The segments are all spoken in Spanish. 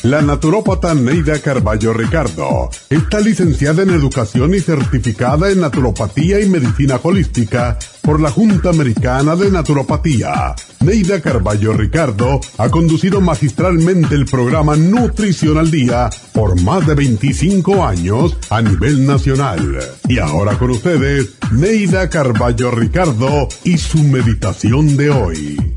La naturópata Neida Carballo Ricardo está licenciada en Educación y certificada en Naturopatía y Medicina Holística por la Junta Americana de Naturopatía. Neida Carballo Ricardo ha conducido magistralmente el programa Nutrición al Día por más de 25 años a nivel nacional. Y ahora con ustedes, Neida Carballo Ricardo y su meditación de hoy.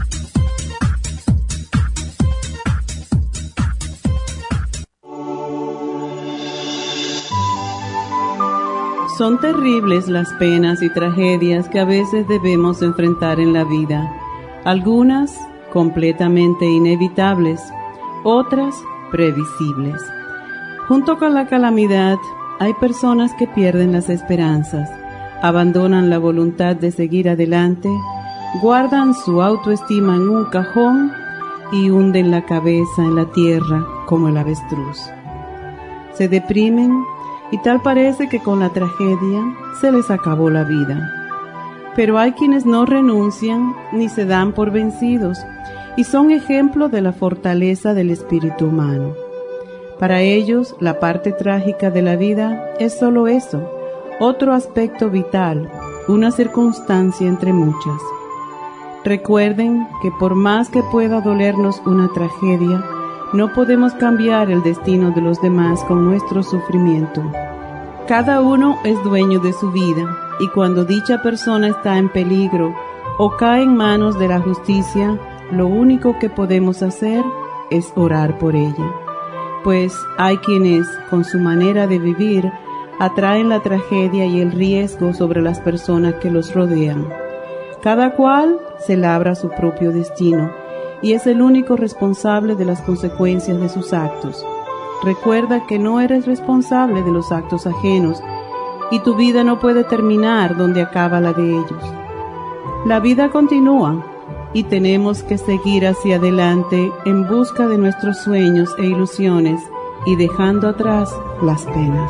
Son terribles las penas y tragedias que a veces debemos enfrentar en la vida. Algunas completamente inevitables, otras previsibles. Junto con la calamidad, hay personas que pierden las esperanzas, abandonan la voluntad de seguir adelante, guardan su autoestima en un cajón y hunden la cabeza en la tierra como el avestruz. Se deprimen y tal parece que con la tragedia se les acabó la vida. Pero hay quienes no renuncian ni se dan por vencidos y son ejemplo de la fortaleza del espíritu humano. Para ellos, la parte trágica de la vida es solo eso, otro aspecto vital, una circunstancia entre muchas. Recuerden que por más que pueda dolernos una tragedia, no podemos cambiar el destino de los demás con nuestro sufrimiento. Cada uno es dueño de su vida, y cuando dicha persona está en peligro o cae en manos de la justicia, lo único que podemos hacer es orar por ella. Pues hay quienes, con su manera de vivir, atraen la tragedia y el riesgo sobre las personas que los rodean. Cada cual se labra su propio destino y es el único responsable de las consecuencias de sus actos. Recuerda que no eres responsable de los actos ajenos y tu vida no puede terminar donde acaba la de ellos. La vida continúa y tenemos que seguir hacia adelante en busca de nuestros sueños e ilusiones y dejando atrás las penas.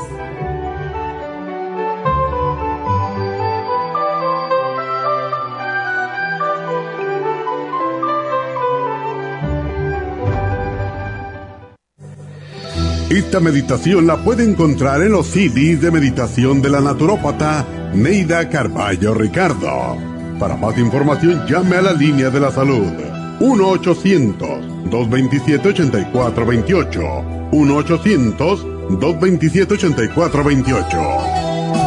Esta meditación la puede encontrar en los CDs de meditación de la naturópata Neida Carballo Ricardo. Para más información, llame a la línea de la salud 1-800-227-8428. 1-800-227-8428.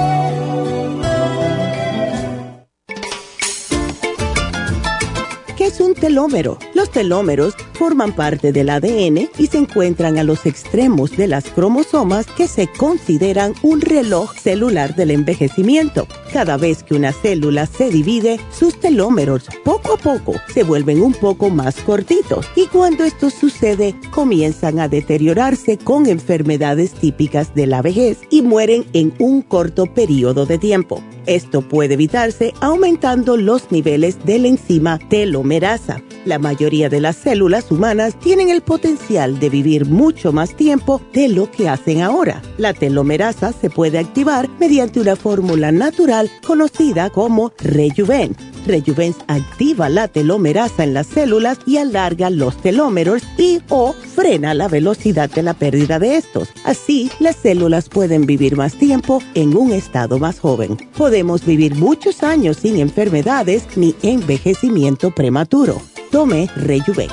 ¿Qué es un telómero? Los telómeros forman parte del ADN y se encuentran a los extremos de las cromosomas que se consideran un reloj celular del envejecimiento. Cada vez que una célula se divide, sus telómeros poco a poco se vuelven un poco más cortitos y cuando esto sucede comienzan a deteriorarse con enfermedades típicas de la vejez y mueren en un corto periodo de tiempo. Esto puede evitarse aumentando los niveles de la enzima telomerasa. La mayoría de las células humanas tienen el potencial de vivir mucho más tiempo de lo que hacen ahora. La telomerasa se puede activar mediante una fórmula natural conocida como Rejuven. Rejuven activa la telomerasa en las células y alarga los telómeros y o frena la velocidad de la pérdida de estos. Así, las células pueden vivir más tiempo en un estado más joven. Podemos vivir muchos años sin enfermedades ni envejecimiento prematuro. Tome Rejuven.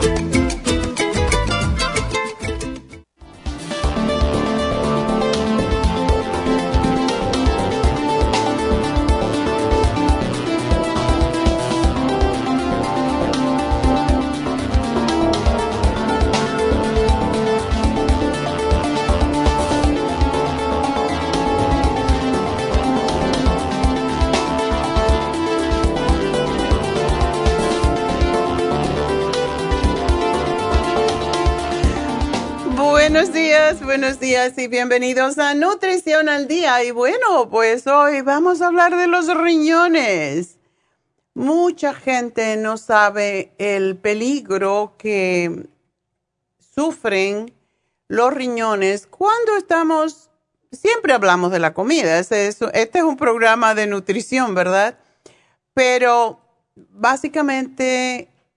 Buenos días y bienvenidos a Nutrición al Día. Y bueno, pues hoy vamos a hablar de los riñones. Mucha gente no sabe el peligro que sufren los riñones cuando estamos, siempre hablamos de la comida. Este es un programa de nutrición, ¿verdad? Pero básicamente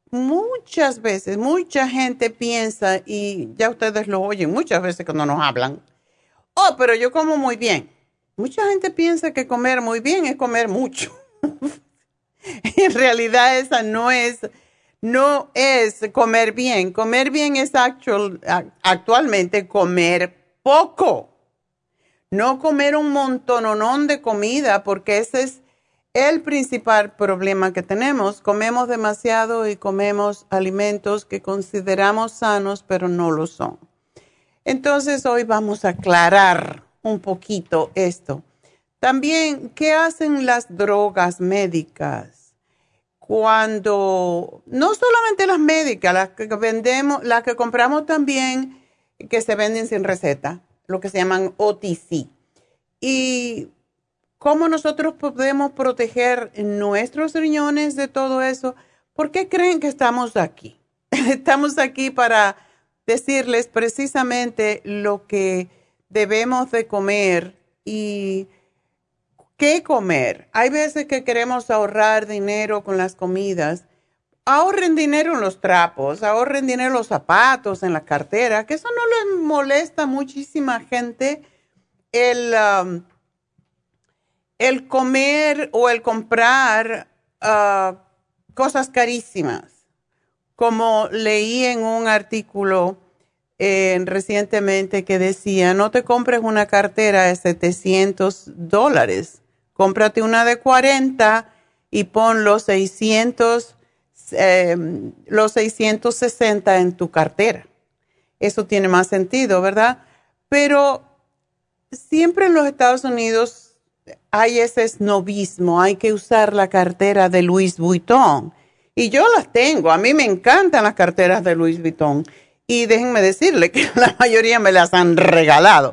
muchas veces, mucha gente piensa, y ya ustedes lo oyen muchas veces cuando nos hablan, oh, pero yo como muy bien. Mucha gente piensa que comer muy bien es comer mucho. En realidad esa no es comer bien. Comer bien es actualmente comer poco. No comer un montononón de comida, porque ese es el principal problema que tenemos. Comemos demasiado y comemos alimentos que consideramos sanos, pero no lo son. Entonces hoy vamos a aclarar un poquito esto. También, ¿qué hacen las drogas médicas? Cuando, no solamente las médicas, las que vendemos, las que compramos también, que se venden sin receta, lo que se llaman OTC. Y cómo nosotros podemos proteger nuestros riñones de todo eso. ¿Por qué creen que estamos aquí? Estamos aquí para decirles precisamente lo que debemos de comer y qué comer. Hay veces que queremos ahorrar dinero con las comidas. Ahorren dinero en los trapos, ahorren dinero en los zapatos, en la cartera, que eso no les molesta a muchísima gente el comer o el comprar cosas carísimas. Como leí en un artículo recientemente que decía, no te compres una cartera de $700, cómprate una de 40 y pon los 660 en tu cartera. Eso tiene más sentido, ¿verdad? Pero siempre en los Estados Unidos hay ese snobismo, hay que usar la cartera de Louis Vuitton. Y yo las tengo, a mí me encantan las carteras de Louis Vuitton. Y déjenme decirle que la mayoría me las han regalado.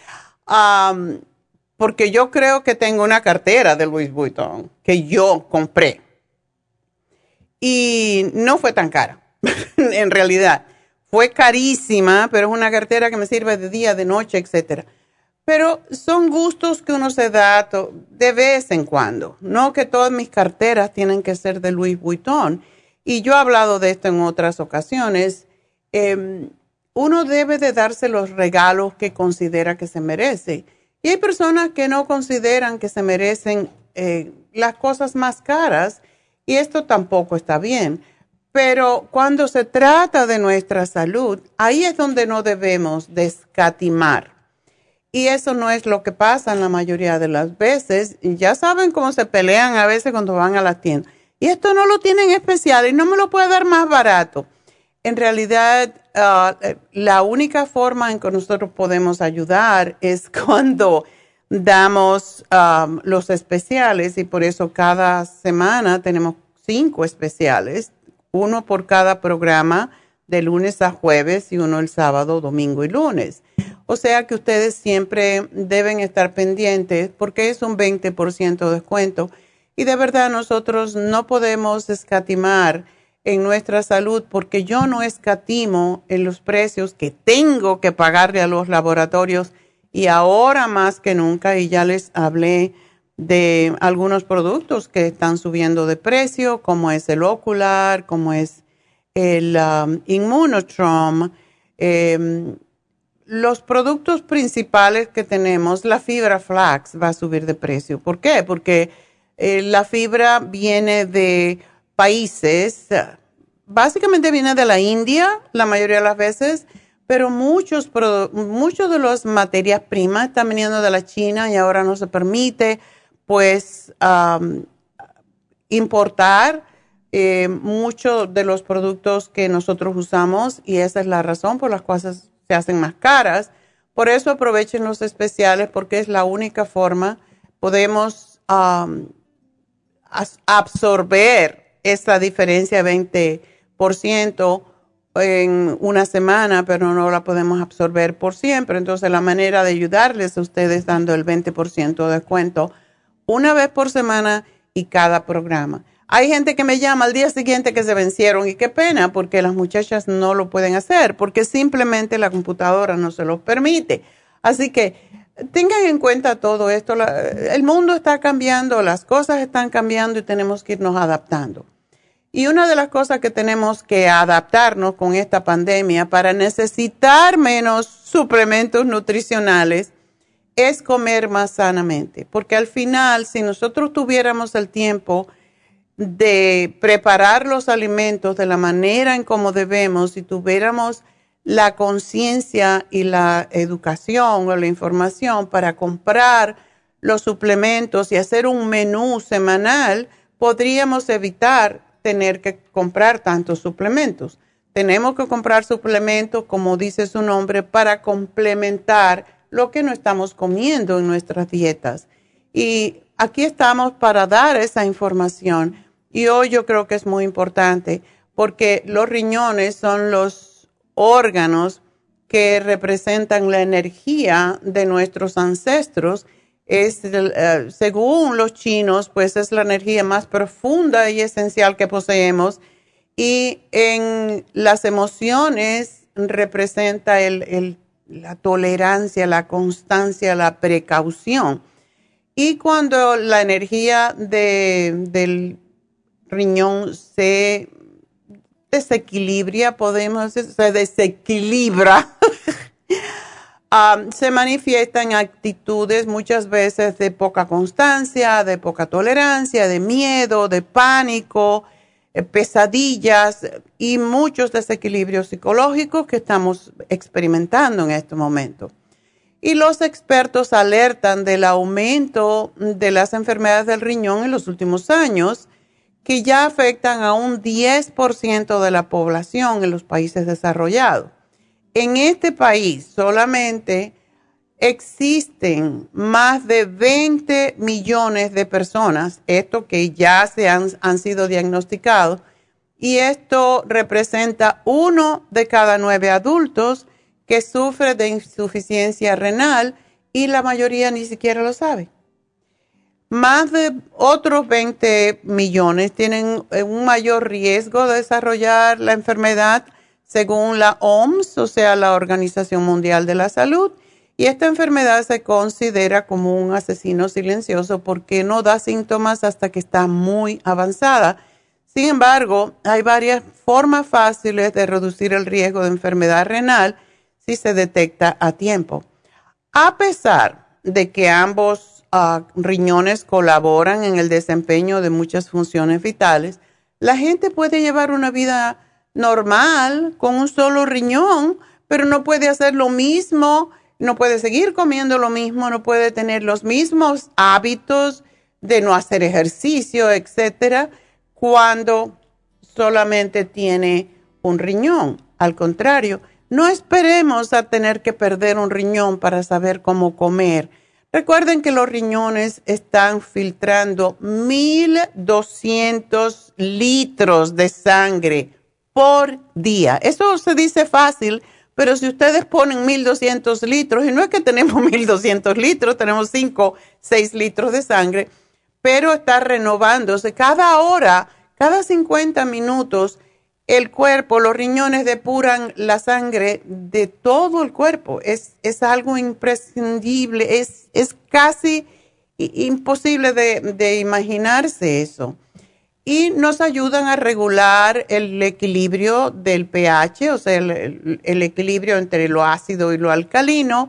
Porque yo creo que tengo una cartera de Louis Vuitton que yo compré. Y no fue tan cara, en realidad. Fue carísima, pero es una cartera que me sirve de día, de noche, etcétera. Pero son gustos que uno se da de vez en cuando. No que todas mis carteras tienen que ser de Louis Vuitton. Y yo he hablado de esto en otras ocasiones. Uno debe de darse los regalos que considera que se merece. Y hay personas que no consideran que se merecen las cosas más caras. Y esto tampoco está bien. Pero cuando se trata de nuestra salud, ahí es donde no debemos de escatimar. Y eso no es lo que pasa en la mayoría de las veces. Ya saben cómo se pelean a veces cuando van a la tienda. Y esto no lo tienen especial y no me lo puede dar más barato. En realidad, la única forma en que nosotros podemos ayudar es cuando damos los especiales. Y por eso cada semana tenemos 5 especiales. Uno por cada programa, de lunes a jueves y uno el sábado, domingo y lunes. O sea que ustedes siempre deben estar pendientes porque es un 20% de descuento. Y de verdad nosotros no podemos escatimar en nuestra salud porque yo no escatimo en los precios que tengo que pagarle a los laboratorios y ahora más que nunca, y ya les hablé de algunos productos que están subiendo de precio, como es el Ocular, como es el Immunotrom, los productos principales que tenemos, la fibra flax va a subir de precio. ¿Por qué? Porque la fibra viene de países, básicamente viene de la India, la mayoría de las veces, pero muchos de las materias primas están viniendo de la China y ahora no se permite, pues, importar muchos de los productos que nosotros usamos y esa es la razón por las cuales se hacen más caras. Por eso aprovechen los especiales porque es la única forma podemos absorber esa diferencia de 20% en una semana, pero no la podemos absorber por siempre. Entonces la manera de ayudarles a ustedes dando el 20% de descuento una vez por semana y cada programa. Hay gente que me llama al día siguiente que se vencieron y qué pena porque las muchachas no lo pueden hacer porque simplemente la computadora no se los permite. Así que tengan en cuenta todo esto. El mundo está cambiando, las cosas están cambiando y tenemos que irnos adaptando. Y una de las cosas que tenemos que adaptarnos con esta pandemia para necesitar menos suplementos nutricionales es comer más sanamente. Porque al final, si nosotros tuviéramos el tiempo de preparar los alimentos de la manera en como debemos, si tuviéramos la conciencia y la educación o la información para comprar los suplementos y hacer un menú semanal, podríamos evitar tener que comprar tantos suplementos. Tenemos que comprar suplementos, como dice su nombre, para complementar lo que no estamos comiendo en nuestras dietas. Y aquí estamos para dar esa información. Y hoy yo creo que es muy importante porque los riñones son los órganos que representan la energía de nuestros ancestros. Según los chinos, pues es la energía más profunda y esencial que poseemos. Y en las emociones representa la tolerancia, la constancia, la precaución. Y cuando la energía del riñón se desequilibra, se manifiesta en actitudes muchas veces de poca constancia, de poca tolerancia, de miedo, de pánico, pesadillas y muchos desequilibrios psicológicos que estamos experimentando en este momento. Y los expertos alertan del aumento de las enfermedades del riñón en los últimos años, que ya afectan a un 10% de la población en los países desarrollados. En este país solamente existen más de 20 millones de personas, esto que ya han sido diagnosticados, y esto representa 1 de cada 9 adultos que sufre de insuficiencia renal y la mayoría ni siquiera lo sabe. Más de otros 20 millones tienen un mayor riesgo de desarrollar la enfermedad según la OMS, o sea, la Organización Mundial de la Salud. Y esta enfermedad se considera como un asesino silencioso porque no da síntomas hasta que está muy avanzada. Sin embargo, hay varias formas fáciles de reducir el riesgo de enfermedad renal si se detecta a tiempo. A pesar de que ambos riñones colaboran en el desempeño de muchas funciones vitales, la gente puede llevar una vida normal con un solo riñón, pero no puede hacer lo mismo, no puede seguir comiendo lo mismo, no puede tener los mismos hábitos de no hacer ejercicio, etcétera, cuando solamente tiene un riñón. Al contrario, no esperemos a tener que perder un riñón para saber cómo comer. Recuerden que los riñones están filtrando 1,200 litros de sangre por día. Eso se dice fácil, pero si ustedes ponen 1,200 litros, y no es que tenemos 1,200 litros, tenemos 5, 6 litros de sangre, pero está renovándose cada hora, cada 50 minutos. El cuerpo, los riñones depuran la sangre de todo el cuerpo. Es algo imprescindible, es casi imposible de imaginarse eso. Y nos ayudan a regular el equilibrio del pH, o sea, el equilibrio entre lo ácido y lo alcalino.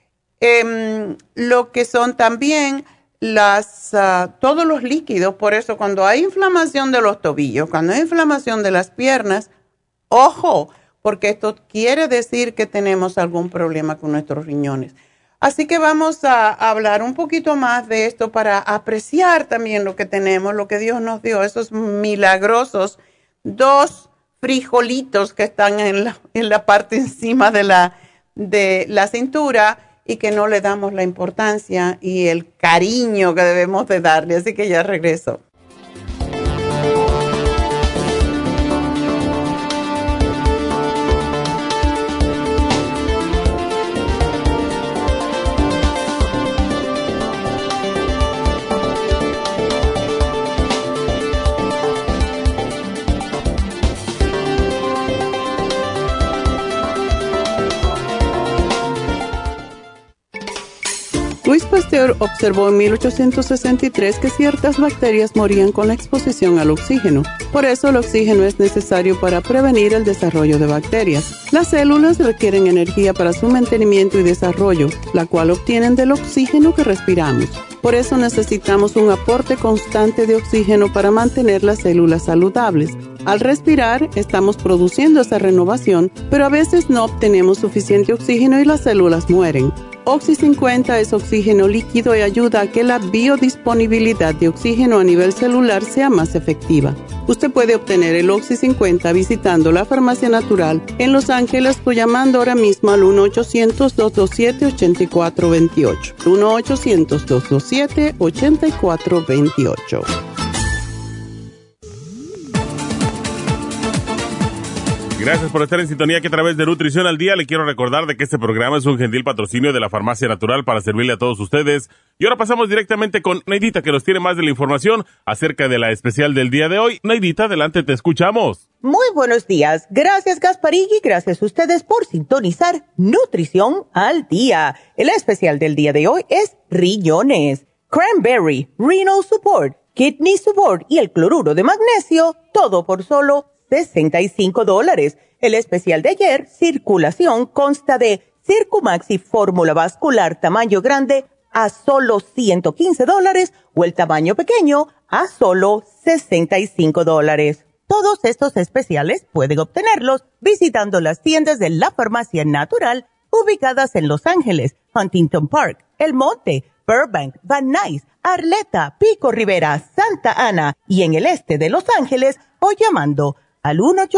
Lo que son también todos los líquidos. Por eso cuando hay inflamación de los tobillos, cuando hay inflamación de las piernas, ojo, porque esto quiere decir que tenemos algún problema con nuestros riñones. Así que vamos a hablar un poquito más de esto para apreciar también lo que tenemos, lo que Dios nos dio, esos milagrosos 2 frijolitos que están en la parte encima de la cintura, y que no le damos la importancia y el cariño que debemos de darle. Así que ya regreso. Luis Pasteur Pasteur observó en 1863 que ciertas bacterias morían con la exposición al oxígeno. Por eso el oxígeno es necesario para prevenir el desarrollo de bacterias. Las células requieren energía para su mantenimiento y desarrollo, la cual obtienen del oxígeno que respiramos. Por eso necesitamos un aporte constante de oxígeno para mantener las células saludables. Al respirar, estamos produciendo esa renovación, pero a veces no obtenemos suficiente oxígeno y las células mueren. Oxy 50 es oxígeno líquido y ayuda a que la biodisponibilidad de oxígeno a nivel celular sea más efectiva. Usted puede obtener el Oxy 50 visitando la Farmacia Natural en Los Ángeles o llamando ahora mismo al 1-800-227-8428. 1-800-227-8428. Gracias por estar en sintonía que a través de Nutrición al Día le quiero recordar de que este programa es un gentil patrocinio de la Farmacia Natural para servirle a todos ustedes. Y ahora pasamos directamente con Neidita, que nos tiene más de la información acerca de la especial del día de hoy. Neidita, adelante, te escuchamos. Muy buenos días. Gracias, Gasparilli. Gracias a ustedes por sintonizar Nutrición al Día. El especial del día de hoy es riñones, cranberry, renal support, kidney support y el cloruro de magnesio, todo por solo $65. El especial de ayer, circulación, consta de Circumax y fórmula vascular tamaño grande a solo $115 o el tamaño pequeño a solo $65. Todos estos especiales pueden obtenerlos visitando las tiendas de la Farmacia Natural ubicadas en Los Ángeles, Huntington Park, El Monte, Burbank, Van Nuys, Arleta, Pico Rivera, Santa Ana y en el este de Los Ángeles o llamando al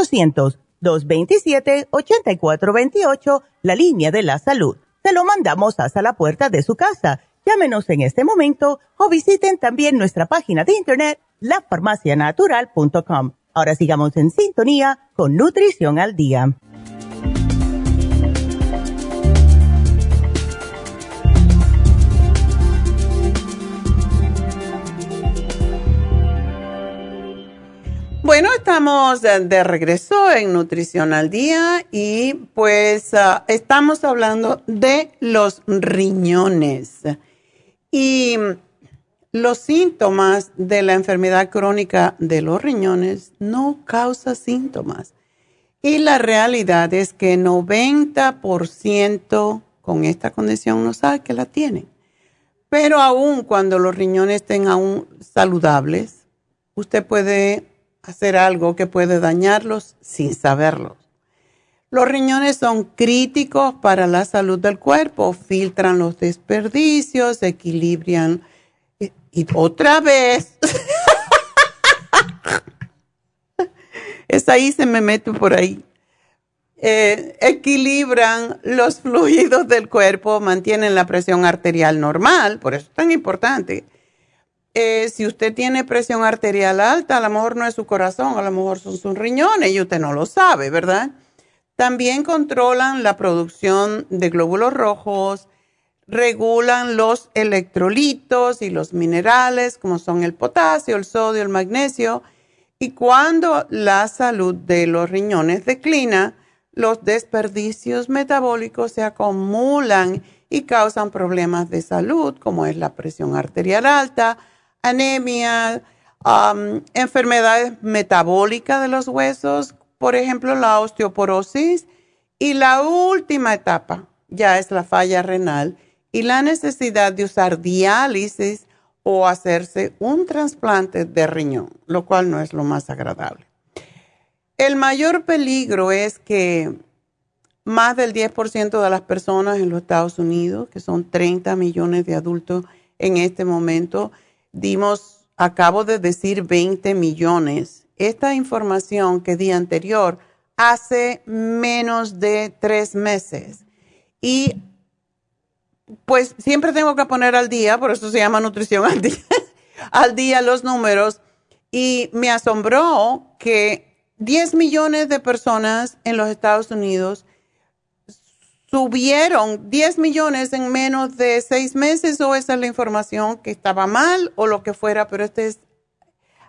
1-800-227-8428, la línea de la salud. Se lo mandamos hasta la puerta de su casa. Llámenos en este momento o visiten también nuestra página de internet, lafarmacianatural.com. Ahora sigamos en sintonía con Nutrición al Día. Bueno, estamos de regreso en Nutrición al Día y pues estamos hablando de los riñones y los síntomas de la enfermedad crónica de los riñones no causa síntomas. Y la realidad es que 90% con esta condición no sabe que la tienen. Pero aún cuando los riñones estén aún saludables, usted puede hacer algo que puede dañarlos sin saberlo. Los riñones son críticos para la salud del cuerpo, filtran los desperdicios, equilibran y otra vez. Esa ahí se me mete por ahí. Equilibran los fluidos del cuerpo, mantienen la presión arterial normal, por eso es tan importante. Si usted tiene presión arterial alta, a lo mejor no es su corazón, a lo mejor son sus riñones y usted no lo sabe, ¿verdad? También controlan la producción de glóbulos rojos, regulan los electrolitos y los minerales, como son el potasio, el sodio, el magnesio. Y cuando la salud de los riñones declina, los desperdicios metabólicos se acumulan y causan problemas de salud, como es la presión arterial alta, anemia, enfermedades metabólicas de los huesos, por ejemplo, la osteoporosis. Y la última etapa ya es la falla renal y la necesidad de usar diálisis o hacerse un trasplante de riñón, lo cual no es lo más agradable. El mayor peligro es que más del 10% de las personas en los Estados Unidos, que son 30 millones de adultos en este momento, acabo de decir 20 millones. Esta información que di anterior hace menos de 3 meses. Y pues siempre tengo que poner al día, por eso se llama Nutrición al Día, al día los números. Y me asombró que 10 millones de personas en los Estados Unidos subieron 10 millones en menos de 6 meses, o esa es la información que estaba mal o lo que fuera, pero esta es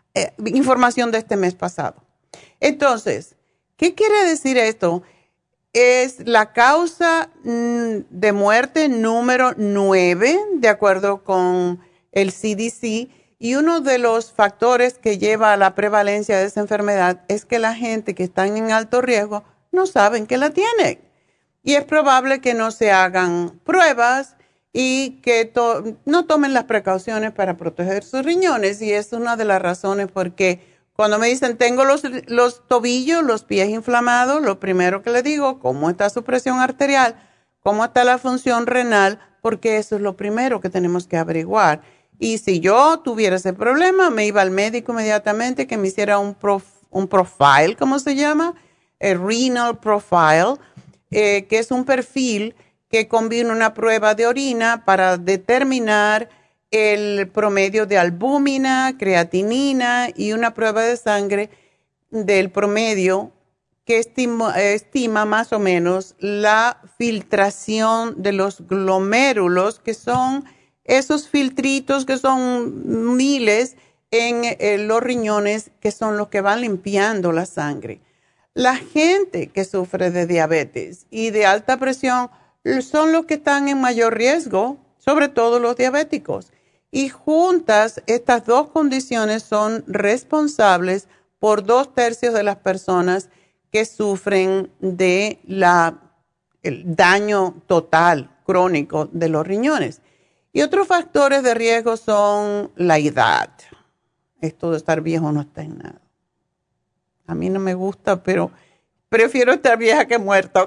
información de este mes pasado. Entonces, ¿qué quiere decir esto? es la causa de muerte número 9, de acuerdo con el CDC, y uno de los factores que lleva a la prevalencia de esa enfermedad es que la gente que está en alto riesgo no saben que la tienen. Y es probable que no se hagan pruebas y que no tomen las precauciones para proteger sus riñones. Y es una de las razones porque cuando me dicen tengo los tobillos, los pies inflamados, lo primero que le digo, ¿cómo está su presión arterial? ¿Cómo está la función renal? Porque eso es lo primero que tenemos que averiguar. Y si yo tuviera ese problema, me iba al médico inmediatamente que me hiciera un profile, ¿cómo se llama? El renal profile, que es un perfil que combina una prueba de orina para determinar el promedio de albúmina, creatinina y una prueba de sangre del promedio que estima más o menos la filtración de los glomérulos, que son esos filtritos que son miles en los riñones, que son los que van limpiando la sangre. La gente que sufre de diabetes y de alta presión son los que están en mayor riesgo, sobre todo los diabéticos. Y juntas, estas dos condiciones son responsables por 2/3 de las personas que sufren de el daño total crónico de los riñones. Y otros factores de riesgo son la edad. Esto de estar viejo no está en nada. A mí no me gusta, pero prefiero estar vieja que muerta.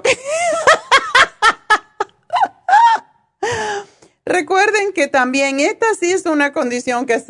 Recuerden que también esta sí es una condición que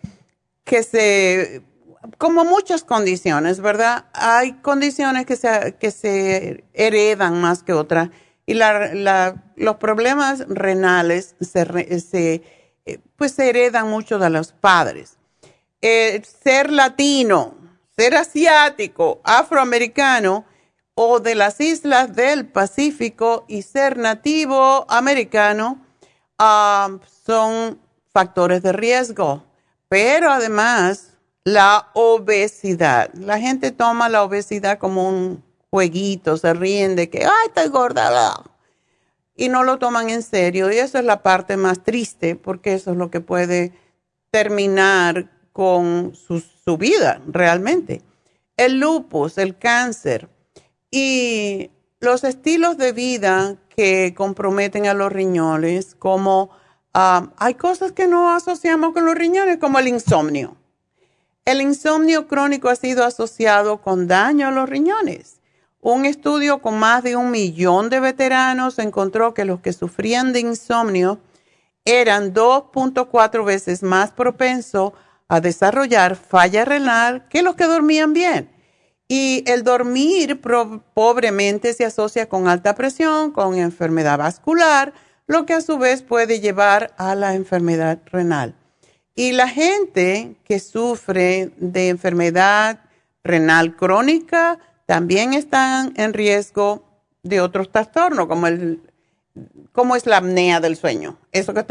se, como muchas condiciones, ¿verdad? Hay condiciones que se heredan más que otras. Y los problemas renales se heredan mucho de los padres. Ser latino, ser asiático, afroamericano o de las islas del Pacífico y ser nativo americano son factores de riesgo. Pero además, la obesidad. La gente toma la obesidad como un jueguito, se ríen de que, ¡ay, estoy gorda! Y no lo toman en serio. Y eso es la parte más triste, porque eso es lo que puede terminar con su vida realmente. El lupus, el cáncer y los estilos de vida que comprometen a los riñones, como hay cosas que no asociamos con los riñones, como el insomnio. El insomnio crónico ha sido asociado con daño a los riñones. Un estudio con más de 1 millón de veteranos encontró que los que sufrían de insomnio eran 2.4 veces más propensos a desarrollar falla renal que los que dormían bien. Y el dormir pobremente se asocia con alta presión, con enfermedad vascular, lo que a su vez puede llevar a la enfermedad renal. Y la gente que sufre de enfermedad renal crónica también están en riesgo de otros trastornos, como es la apnea del sueño. Eso que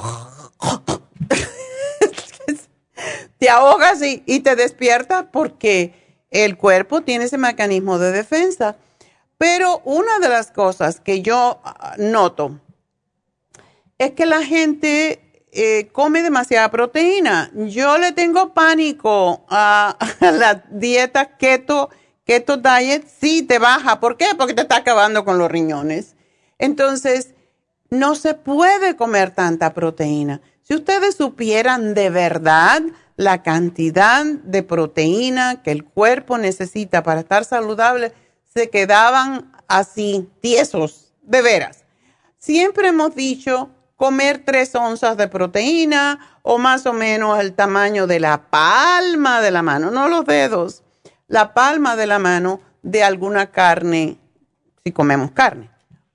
te ahogas y te despiertas porque el cuerpo tiene ese mecanismo de defensa. Pero una de las cosas que yo noto es que la gente come demasiada proteína. Yo le tengo pánico a la dieta keto diet. Sí, te baja. ¿Por qué? Porque te está acabando con los riñones. Entonces, no se puede comer tanta proteína. Si ustedes supieran de verdad la cantidad de proteína que el cuerpo necesita para estar saludable, se quedaban así, tiesos, de veras. Siempre hemos dicho comer 3 onzas de proteína o más o menos el tamaño de la palma de la mano, no los dedos, la palma de la mano de alguna carne, si comemos carne.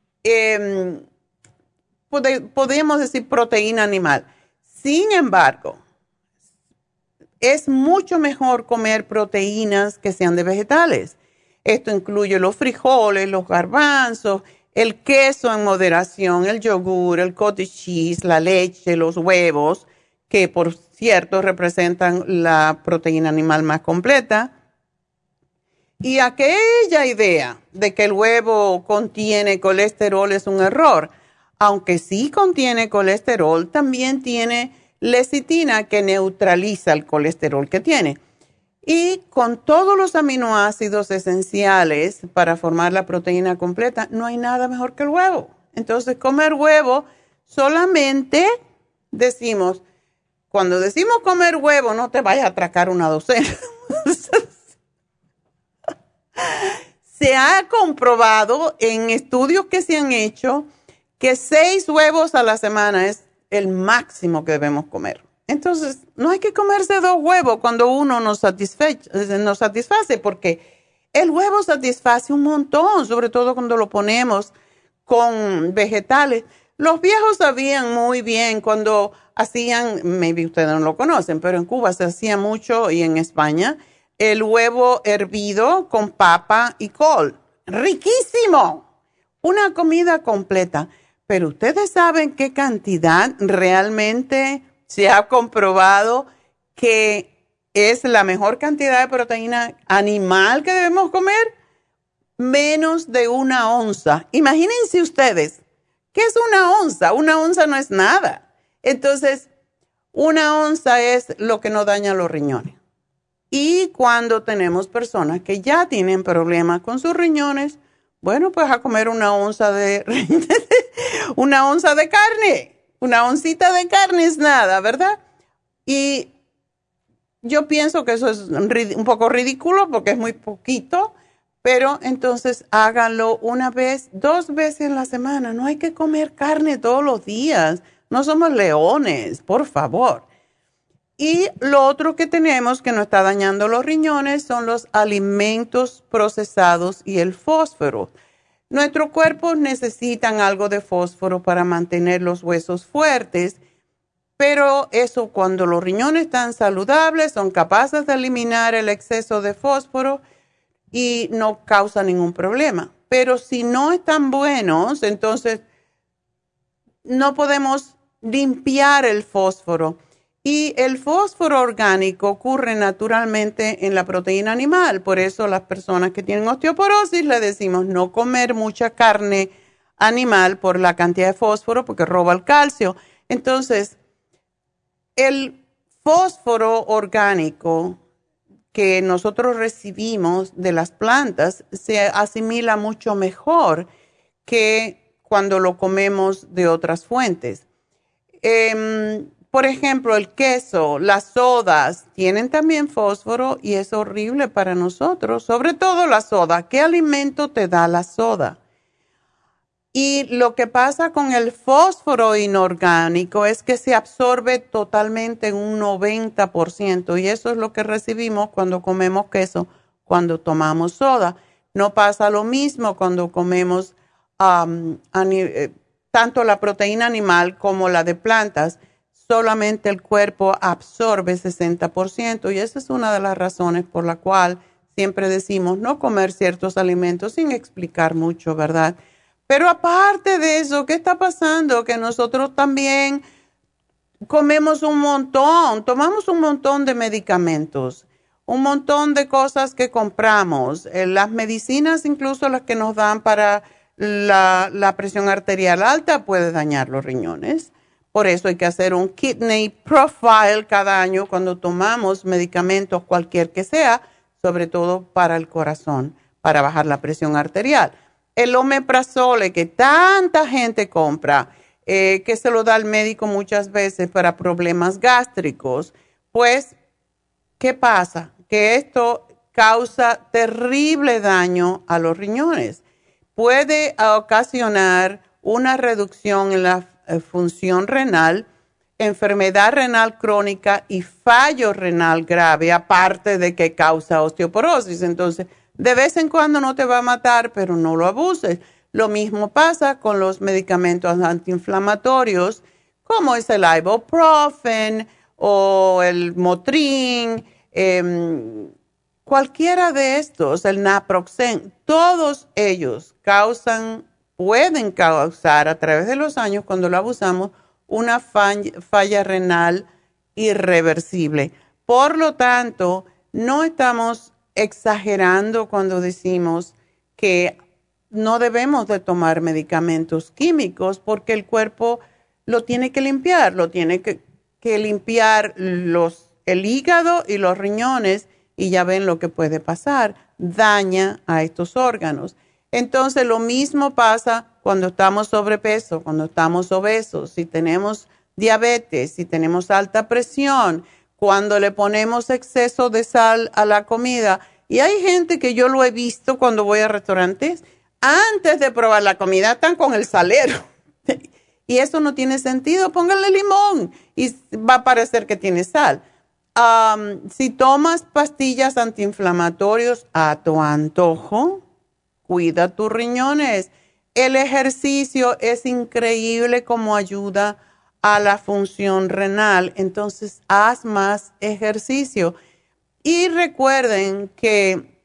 Podríamos decir proteína animal. Sin embargo, es mucho mejor comer proteínas que sean de vegetales. Esto incluye los frijoles, los garbanzos, el queso en moderación, el yogur, el cottage cheese, la leche, los huevos, que por cierto representan la proteína animal más completa. Y aquella idea de que el huevo contiene colesterol es un error. Aunque sí contiene colesterol, también tiene lecitina que neutraliza el colesterol que tiene. Y con todos los aminoácidos esenciales para formar la proteína completa, no hay nada mejor que el huevo. Entonces, comer huevo solamente decimos, cuando decimos comer huevo, no te vayas a atracar una docena. Se ha comprobado en estudios que se han hecho que 6 huevos a la semana es el máximo que debemos comer. Entonces, no hay que comerse 2 huevos cuando uno nos satisface, porque el huevo satisface un montón, sobre todo cuando lo ponemos con vegetales. Los viejos sabían muy bien cuando hacían, maybe ustedes no lo conocen, pero en Cuba se hacía mucho y en España, el huevo hervido con papa y col. ¡Riquísimo! Una comida completa. Pero ustedes saben qué cantidad realmente se ha comprobado que es la mejor cantidad de proteína animal que debemos comer. Menos de 1 onza. Imagínense ustedes, ¿qué es 1 onza? 1 onza no es nada. Entonces, 1 onza es lo que nos daña los riñones. Y cuando tenemos personas que ya tienen problemas con sus riñones, bueno, pues a comer 1 onza de 1 onza de carne. 1 oncita de carne es nada, ¿verdad? Y yo pienso que eso es un poco ridículo porque es muy poquito, pero entonces háganlo 1 vez, 2 veces en la semana. No hay que comer carne todos los días. No somos leones, por favor. Y lo otro que tenemos que nos está dañando los riñones son los alimentos procesados y el fósforo. Nuestros cuerpos necesitan algo de fósforo para mantener los huesos fuertes, pero eso cuando los riñones están saludables son capaces de eliminar el exceso de fósforo y no causa ningún problema. Pero si no están buenos, entonces no podemos limpiar el fósforo. Y el fósforo orgánico ocurre naturalmente en la proteína animal. Por eso las personas que tienen osteoporosis le decimos no comer mucha carne animal por la cantidad de fósforo porque roba el calcio. Entonces, el fósforo orgánico que nosotros recibimos de las plantas se asimila mucho mejor que cuando lo comemos de otras fuentes. Por ejemplo, el queso, las sodas tienen también fósforo y es horrible para nosotros, sobre todo la soda. ¿Qué alimento te da la soda? Y lo que pasa con el fósforo inorgánico es que se absorbe totalmente en un 90% y eso es lo que recibimos cuando comemos queso, cuando tomamos soda. No pasa lo mismo cuando comemos tanto la proteína animal como la de plantas. Solamente el cuerpo absorbe 60% y esa es una de las razones por la cual siempre decimos no comer ciertos alimentos sin explicar mucho, ¿verdad? Pero aparte de eso, ¿qué está pasando? Que nosotros también comemos un montón, tomamos un montón de medicamentos, un montón de cosas que compramos, las medicinas incluso las que nos dan para la presión arterial alta puede dañar los riñones. Por eso hay que hacer un kidney profile cada año cuando tomamos medicamentos cualquier que sea, sobre todo para el corazón, para bajar la presión arterial. El omeprazole que tanta gente compra, que se lo da al médico muchas veces para problemas gástricos, pues, ¿qué pasa? Que esto causa terrible daño a los riñones. Puede ocasionar una reducción en la función renal, enfermedad renal crónica y fallo renal grave, aparte de que causa osteoporosis. Entonces, de vez en cuando no te va a matar, pero no lo abuses. Lo mismo pasa con los medicamentos antiinflamatorios, como es el ibuprofen o el Motrin, cualquiera de estos, el naproxen, todos ellos pueden causar a través de los años, cuando lo abusamos, una falla renal irreversible. Por lo tanto, no estamos exagerando cuando decimos que no debemos de tomar medicamentos químicos porque el cuerpo lo tiene que limpiar, lo tiene que limpiar el hígado y los riñones y ya ven lo que puede pasar, daña a estos órganos. Entonces lo mismo pasa cuando estamos sobrepeso, cuando estamos obesos, si tenemos diabetes, si tenemos alta presión, cuando le ponemos exceso de sal a la comida. Y hay gente que yo lo he visto cuando voy a restaurantes, antes de probar la comida están con el salero. Y eso no tiene sentido, pónganle limón y va a parecer que tiene sal. Si tomas pastillas antiinflamatorios a tu antojo, cuida tus riñones. El ejercicio es increíble como ayuda a la función renal, entonces haz más ejercicio. Y recuerden que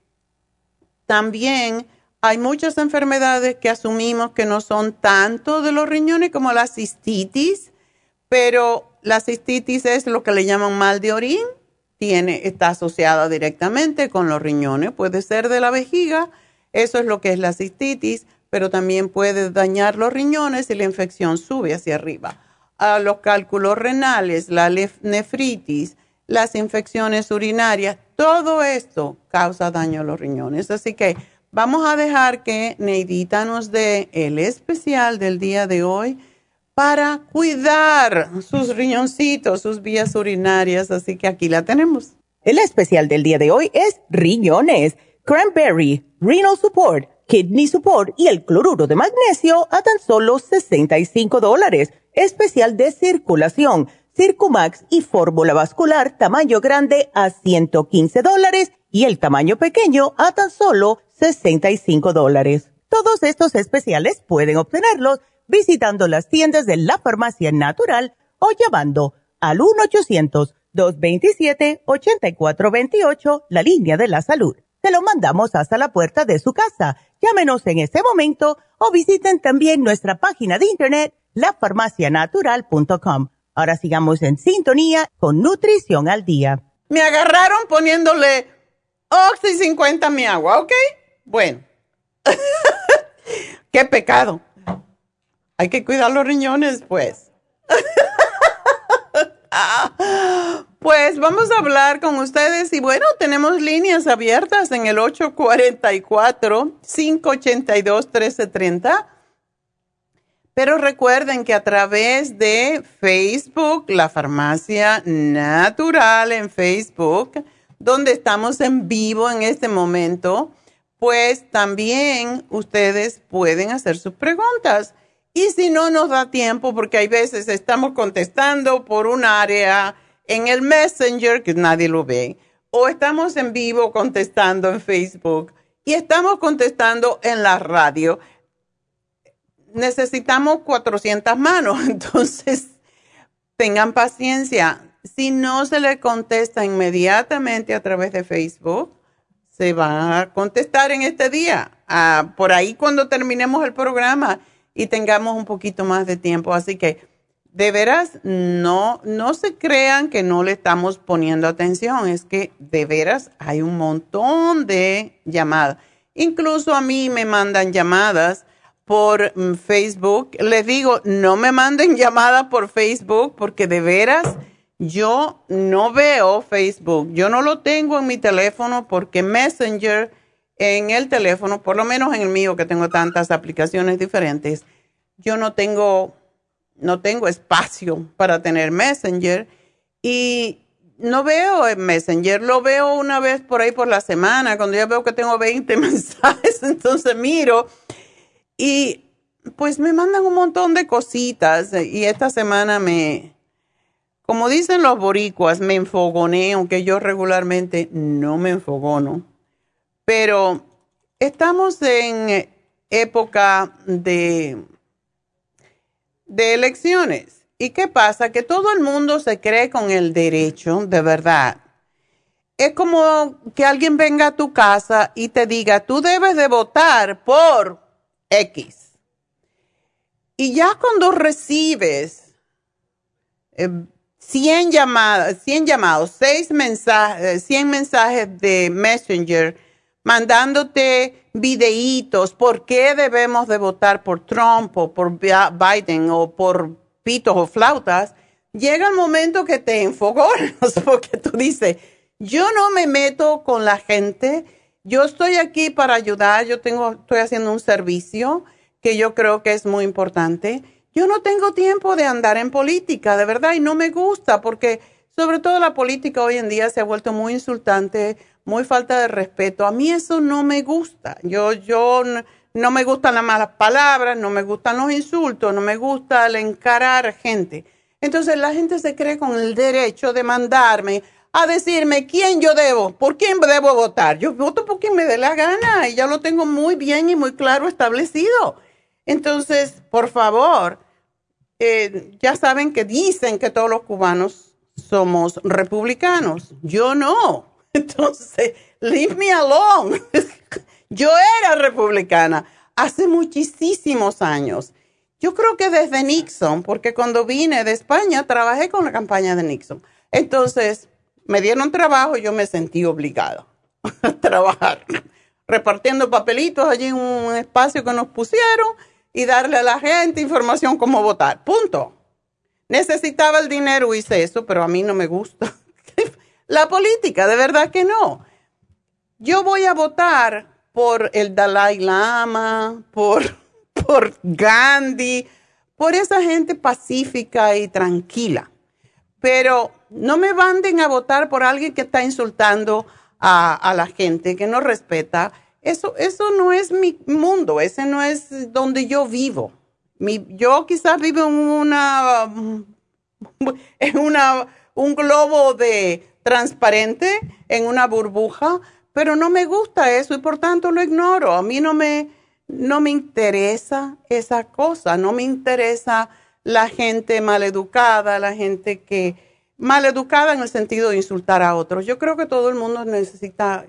también hay muchas enfermedades que asumimos que no son tanto de los riñones como la cistitis, pero la cistitis es lo que le llaman mal de orín, está asociada directamente con los riñones, puede ser de la vejiga, eso es lo que es la cistitis, pero también puede dañar los riñones y la infección sube hacia arriba. Los cálculos renales, la nefritis, las infecciones urinarias, todo esto causa daño a los riñones. Así que vamos a dejar que Neidita nos dé el especial del día de hoy para cuidar sus riñoncitos, sus vías urinarias. Así que aquí la tenemos. El especial del día de hoy es riñones, cranberry, renal support, kidney support y el cloruro de magnesio a tan solo $65. Especial de circulación, Circumax y fórmula vascular tamaño grande a $115 y el tamaño pequeño a tan solo $65. Todos estos especiales pueden obtenerlos visitando las tiendas de la Farmacia Natural o llamando al 1-800-227-8428, la línea de la salud. Se lo mandamos hasta la puerta de su casa. Llámenos en este momento o visiten también nuestra página de internet lafarmacianatural.com. Ahora sigamos en sintonía con Nutrición al Día. Me agarraron poniéndole Oxy 50 a mi agua, ¿ok? Bueno. Qué pecado. Hay que cuidar los riñones, pues. Pues vamos a hablar con ustedes y bueno, tenemos líneas abiertas en el 844-582-1330. Pero recuerden que a través de Facebook, la Farmacia Natural en Facebook, donde estamos en vivo en este momento, pues también ustedes pueden hacer sus preguntas. Y si no nos da tiempo, porque hay veces estamos contestando por un área en el Messenger que nadie lo ve, o estamos en vivo contestando en Facebook y estamos contestando en la radio. Necesitamos 400 manos, entonces tengan paciencia. Si no se le contesta inmediatamente a través de Facebook, se va a contestar en este día, por ahí cuando terminemos el programa y tengamos un poquito más de tiempo. Así que, de veras, no se crean que no le estamos poniendo atención. Es que, de veras, hay un montón de llamadas. Incluso a mí me mandan llamadas por Facebook. Les digo, no me manden llamadas por Facebook porque, de veras, yo no veo Facebook. Yo no lo tengo en mi teléfono porque Messenger en el teléfono, por lo menos en el mío que tengo tantas aplicaciones diferentes, yo no tengo espacio para tener Messenger y no veo en Messenger, lo veo una vez por ahí por la semana, cuando ya veo que tengo 20 mensajes, entonces miro y pues me mandan un montón de cositas y esta semana como dicen los boricuas, me enfogoné, aunque yo regularmente no me enfogono. Pero estamos en época de elecciones. ¿Y qué pasa? Que todo el mundo se cree con el derecho, de verdad. Es como que alguien venga a tu casa y te diga, tú debes de votar por X. Y ya cuando recibes 100 llamados, 100 mensajes de Messenger mandándote videitos, por qué debemos de votar por Trump o por Biden o por pitos o flautas, llega el momento que te enfogonas porque tú dices, yo no me meto con la gente, yo estoy aquí para ayudar, estoy haciendo un servicio que yo creo que es muy importante. Yo no tengo tiempo de andar en política, de verdad, y no me gusta porque sobre todo la política hoy en día se ha vuelto muy insultante, muy falta de respeto. A mí eso no me gusta. Yo no me gustan las malas palabras, no me gustan los insultos, no me gusta el encarar gente. Entonces la gente se cree con el derecho de mandarme a decirme por quién debo votar. Yo voto por quien me dé la gana y ya lo tengo muy bien y muy claro establecido. Entonces, por favor, ya saben que dicen que todos los cubanos somos republicanos. Yo no. Entonces, leave me alone. Yo era republicana hace muchísimos años. Yo creo que desde Nixon, porque cuando vine de España trabajé con la campaña de Nixon. Entonces, me dieron trabajo y yo me sentí obligada a trabajar, repartiendo papelitos allí en un espacio que nos pusieron y darle a la gente información cómo votar. Punto. Necesitaba el dinero, hice eso, pero a mí no me gusta la política, de verdad que no. Yo voy a votar por el Dalai Lama, por Gandhi, por esa gente pacífica y tranquila. Pero no me manden a votar por alguien que está insultando a la gente, que no respeta. Eso no es mi mundo, ese no es donde yo vivo. Yo quizás vivo un globo transparente, en una burbuja, pero no me gusta eso y por tanto lo ignoro. A mí no me interesa esa cosa, no me interesa la gente maleducada, maleducada en el sentido de insultar a otros. Yo creo que todo el mundo necesita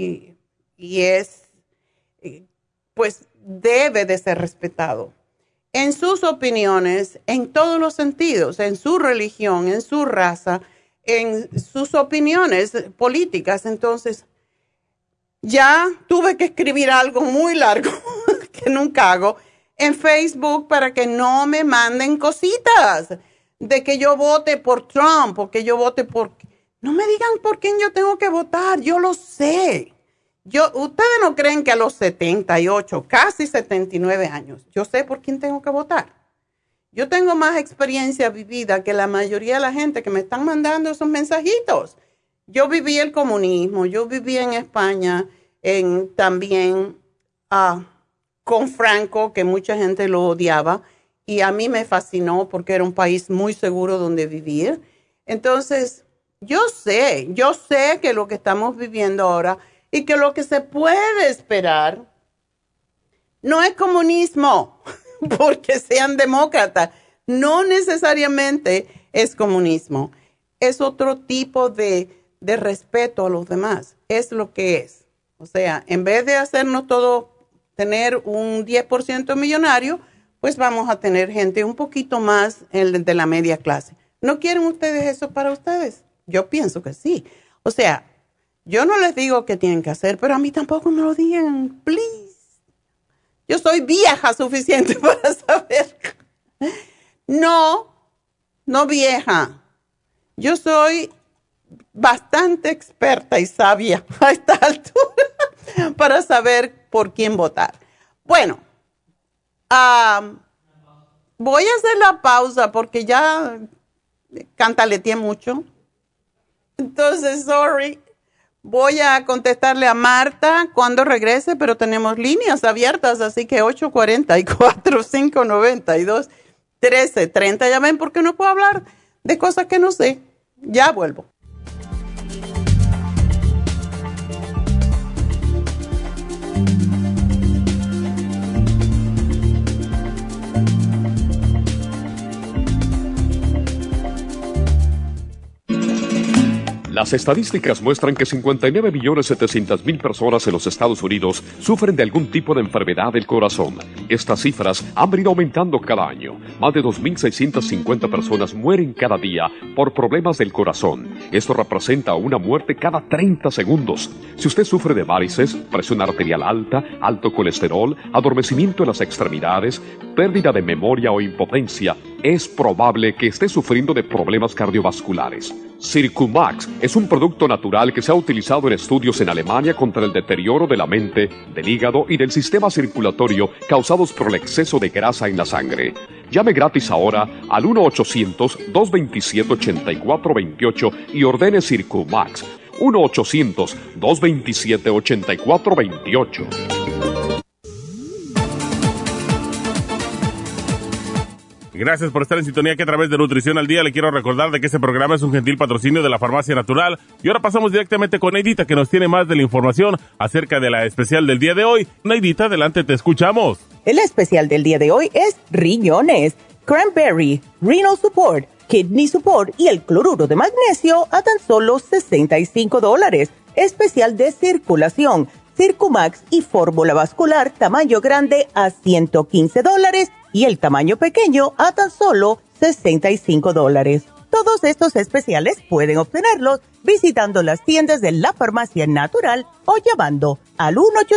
pues debe de ser respetado en sus opiniones, en todos los sentidos, en su religión, en su raza, en sus opiniones políticas. Entonces, ya tuve que escribir algo muy largo que nunca hago en Facebook para que no me manden cositas de que yo vote por Trump o que yo vote por... No me digan por quién yo tengo que votar, yo lo sé. Ustedes no creen que a los 78, casi 79 años, yo sé por quién tengo que votar. Yo tengo más experiencia vivida que la mayoría de la gente que me están mandando esos mensajitos. Yo viví el comunismo, yo viví en España, también con Franco, que mucha gente lo odiaba, y a mí me fascinó porque era un país muy seguro donde vivir. Entonces, yo sé que lo que estamos viviendo ahora y que lo que se puede esperar no es comunismo, porque sean demócratas. No necesariamente es comunismo. Es otro tipo de respeto a los demás. Es lo que es. O sea, en vez de hacernos todo tener un 10% millonario, pues vamos a tener gente un poquito más de la media clase. ¿No quieren ustedes eso para ustedes? Yo pienso que sí. O sea, yo no les digo qué tienen que hacer, pero a mí tampoco me lo digan, please. Yo soy vieja suficiente para saber. No vieja. Yo soy bastante experta y sabia a esta altura para saber por quién votar. Bueno, voy a hacer la pausa porque ya cantaleteé mucho. Entonces, sorry. Voy a contestarle a Marta cuando regrese, pero tenemos líneas abiertas, así que 844-592-1330. Ya ven por qué no puedo hablar de cosas que no sé. Ya vuelvo. Las estadísticas muestran que 59.700.000 personas en los Estados Unidos sufren de algún tipo de enfermedad del corazón. Estas cifras han venido aumentando cada año. Más de 2.650 personas mueren cada día por problemas del corazón. Esto representa una muerte cada 30 segundos. Si usted sufre de varices, presión arterial alta, alto colesterol, adormecimiento en las extremidades, pérdida de memoria o impotencia, es probable que esté sufriendo de problemas cardiovasculares. Circumax es un producto natural que se ha utilizado en estudios en Alemania contra el deterioro de la mente, del hígado y del sistema circulatorio causados por el exceso de grasa en la sangre. Llame gratis ahora al 1-800-227-8428 y ordene Circumax. 1-800-227-8428. Gracias por estar en sintonía que a través de Nutrición al Día le quiero recordar de que este programa es un gentil patrocinio de la Farmacia Natural. Y ahora pasamos directamente con Neidita, que nos tiene más de la información acerca de la especial del día de hoy. Neidita, adelante, te escuchamos. El especial del día de hoy es riñones, cranberry, renal support, kidney support y el cloruro de magnesio a tan solo $65. Especial de circulación, Circumax y fórmula vascular tamaño grande a $115 y el tamaño pequeño a tan solo $65. Todos estos especiales pueden obtenerlos visitando las tiendas de la Farmacia Natural o llamando al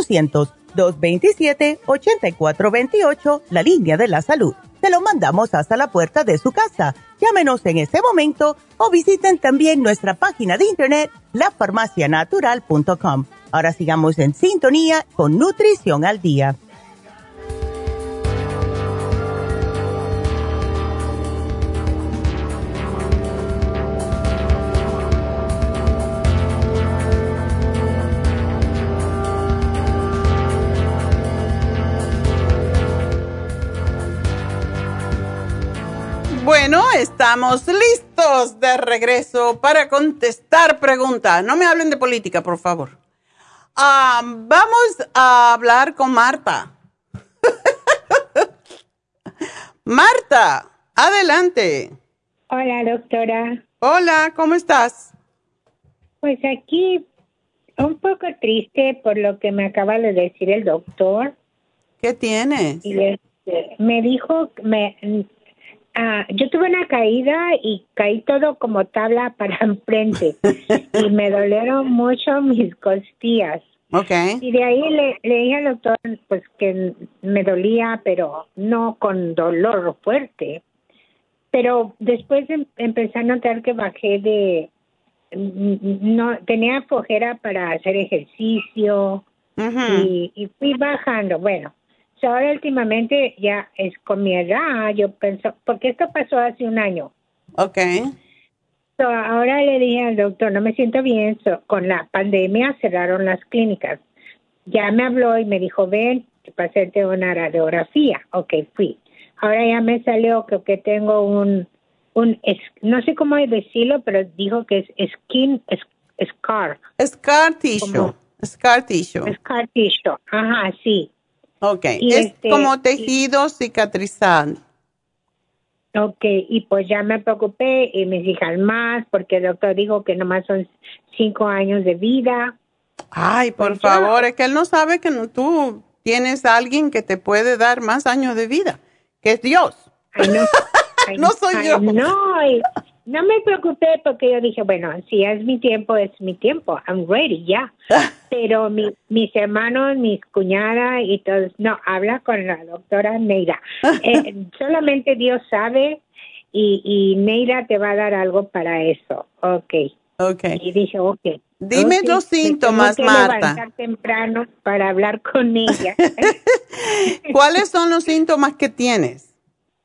1-800-227-8428, la línea de la salud. Se lo mandamos hasta la puerta de su casa. Llámenos en este momento o visiten también nuestra página de internet, lafarmacianatural.com. Ahora sigamos en sintonía con Nutrición al Día. Bueno, estamos listos de regreso para contestar preguntas. No me hablen de política, por favor. Vamos a hablar con Marta. Marta, adelante. Hola, doctora. Hola, ¿cómo estás? Pues aquí un poco triste por lo que me acaba de decir el doctor. ¿Qué tienes? Y me dijo, yo tuve una caída y caí todo como tabla para enfrente y me dolieron mucho mis costillas. Okay. Y de ahí le dije al doctor pues que me dolía, pero no con dolor fuerte. Pero después empecé a notar que bajé no tenía flojera para hacer ejercicio. Uh-huh. y fui bajando. Bueno, ahora últimamente ya es con mi edad, yo pienso, porque esto pasó hace un año. Okay. Ahora le dije al doctor, no me siento bien, con la pandemia cerraron las clínicas. Ya me habló y me dijo, ven, para hacerte una radiografía. Ok, fui. Ahora ya me salió que tengo un no sé cómo decirlo, pero dijo que es scar. Scar tissue. Scar tissue. Scar tissue, ajá, sí. Ok, Y es como tejido cicatrizante. Ok, y pues ya me preocupé y me dije más porque el doctor dijo que nomás son 5 años de vida. Ay, por Pues favor, es que él no sabe que tú tienes a alguien que te puede dar más años de vida, que es Dios. Ay, no, ay, No soy yo. No me preocupé porque yo dije, bueno, si es mi tiempo, es mi tiempo. I'm ready, ya. Pero mis hermanos, mis cuñadas y todos, no, habla con la doctora Neira. Solamente Dios sabe y Neira te va a dar algo para eso. Okay. Y dije, okay. Dime los síntomas, me tengo que Marta. levantar temprano para hablar con ella. ¿Cuáles son los síntomas que tienes?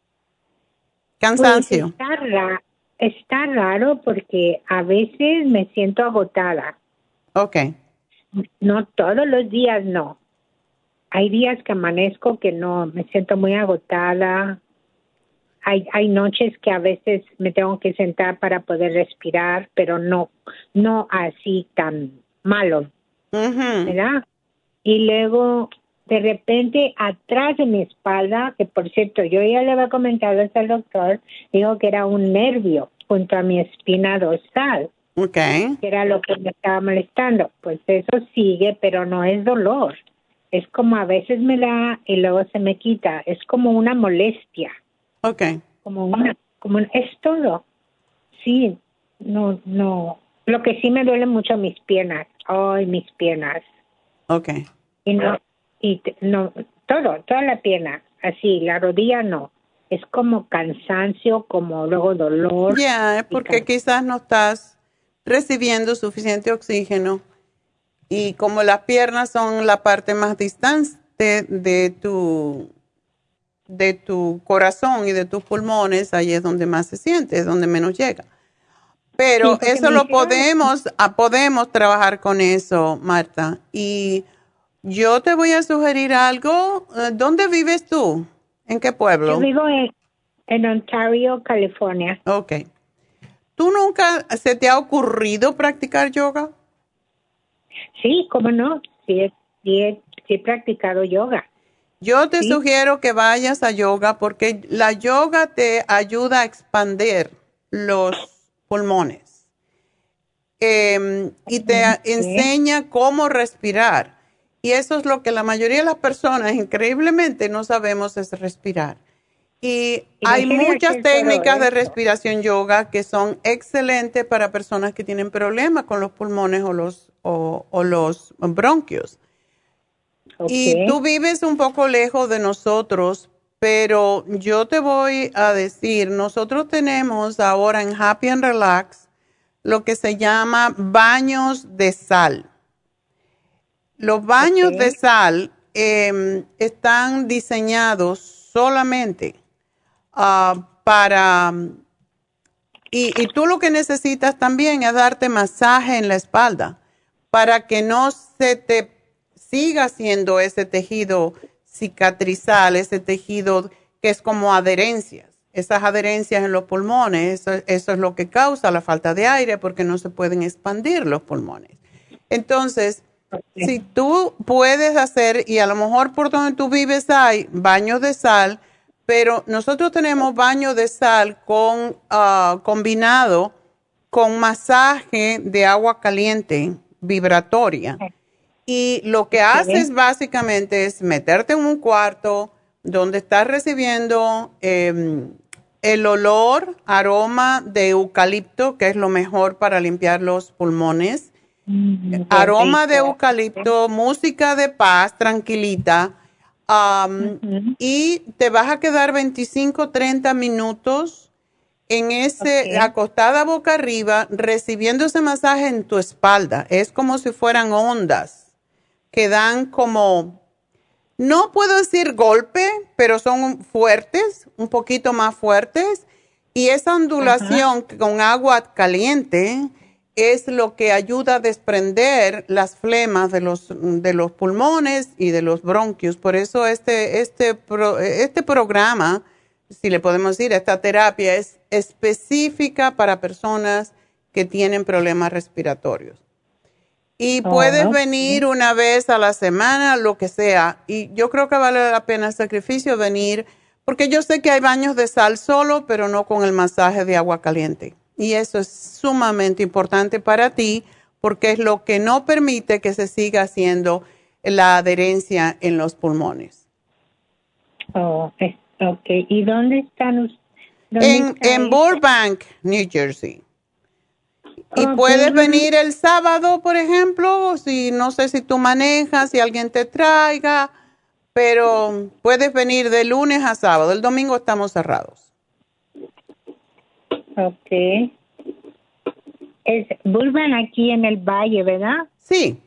Cansancio. Pues está raro porque a veces me siento agotada. Okay. No todos los días, no. Hay días que amanezco que no, me siento muy agotada. Hay noches que a veces me tengo que sentar para poder respirar, pero no así tan malo, ¿verdad? Y luego, de repente, atrás de mi espalda, que por cierto, yo ya le había comentado esto al doctor, dijo que era un nervio junto a mi espina dorsal. Okay. que era lo que me estaba molestando. Pues eso sigue, pero no es dolor. Es como a veces me da y luego se me quita. Es como una molestia. Okay. Es todo. Sí, no. Lo que sí me duele mucho mis piernas. Ay, mis piernas. Okay. Toda la pierna. Así, la rodilla no. Es como cansancio, como luego dolor. Ya, es porque quizás no estás recibiendo suficiente oxígeno y como las piernas son la parte más distante de tu corazón y de tus pulmones, ahí es donde más se siente, es donde menos llega. Pero Sí, eso lo podemos trabajar con eso, Marta. Y yo te voy a sugerir algo. ¿Dónde vives tú? ¿En qué pueblo? Yo vivo en Ontario, California. Ok. ¿Tú nunca se te ha ocurrido practicar yoga? Sí, cómo no. Sí, he practicado yoga. Yo te sugiero que vayas a yoga porque la yoga te ayuda a expandir los pulmones y te enseña cómo respirar. Y eso es lo que la mayoría de las personas, increíblemente, no sabemos es respirar. Y hay muchas técnicas de respiración yoga que son excelentes para personas que tienen problemas con los pulmones o los bronquios. Y tú vives un poco lejos de nosotros, pero yo te voy a decir, nosotros tenemos ahora en Happy and Relax lo que se llama baños de sal. Los baños de sal están diseñados solamente para... Y tú lo que necesitas también es darte masaje en la espalda para que no se te siga haciendo ese tejido cicatrizal, ese tejido que es como adherencias. Esas adherencias en los pulmones, eso es lo que causa la falta de aire porque no se pueden expandir los pulmones. Entonces, si tú puedes hacer, y a lo mejor por donde tú vives hay baños de sal, pero nosotros tenemos baño de sal combinado con masaje de agua caliente vibratoria. Y lo que haces básicamente es meterte en un cuarto donde estás recibiendo el aroma de eucalipto, que es lo mejor para limpiar los pulmones. Aroma de eucalipto, música de paz, tranquilita. Y te vas a quedar 25, 30 minutos en acostada boca arriba, recibiendo ese masaje en tu espalda. Es como si fueran ondas que dan como, no puedo decir golpe, pero son fuertes, un poquito más fuertes. Y esa ondulación con agua caliente es lo que ayuda a desprender las flemas de los pulmones y de los bronquios. Por eso este programa, si le podemos decir, esta terapia es específica para personas que tienen problemas respiratorios. Y puedes venir una vez a la semana, lo que sea. Y yo creo que vale la pena el sacrificio venir, porque yo sé que hay baños de sal solo, pero no con el masaje de agua caliente. Y eso es sumamente importante para ti, porque es lo que no permite que se siga haciendo la adherencia en los pulmones. ¿Y dónde están ustedes? En Burbank, New Jersey. Y puedes venir el sábado, por ejemplo, si no sé si tú manejas, si alguien te traiga, pero puedes venir de lunes a sábado. El domingo estamos cerrados. Es Burbank aquí en el valle, ¿verdad? Sí.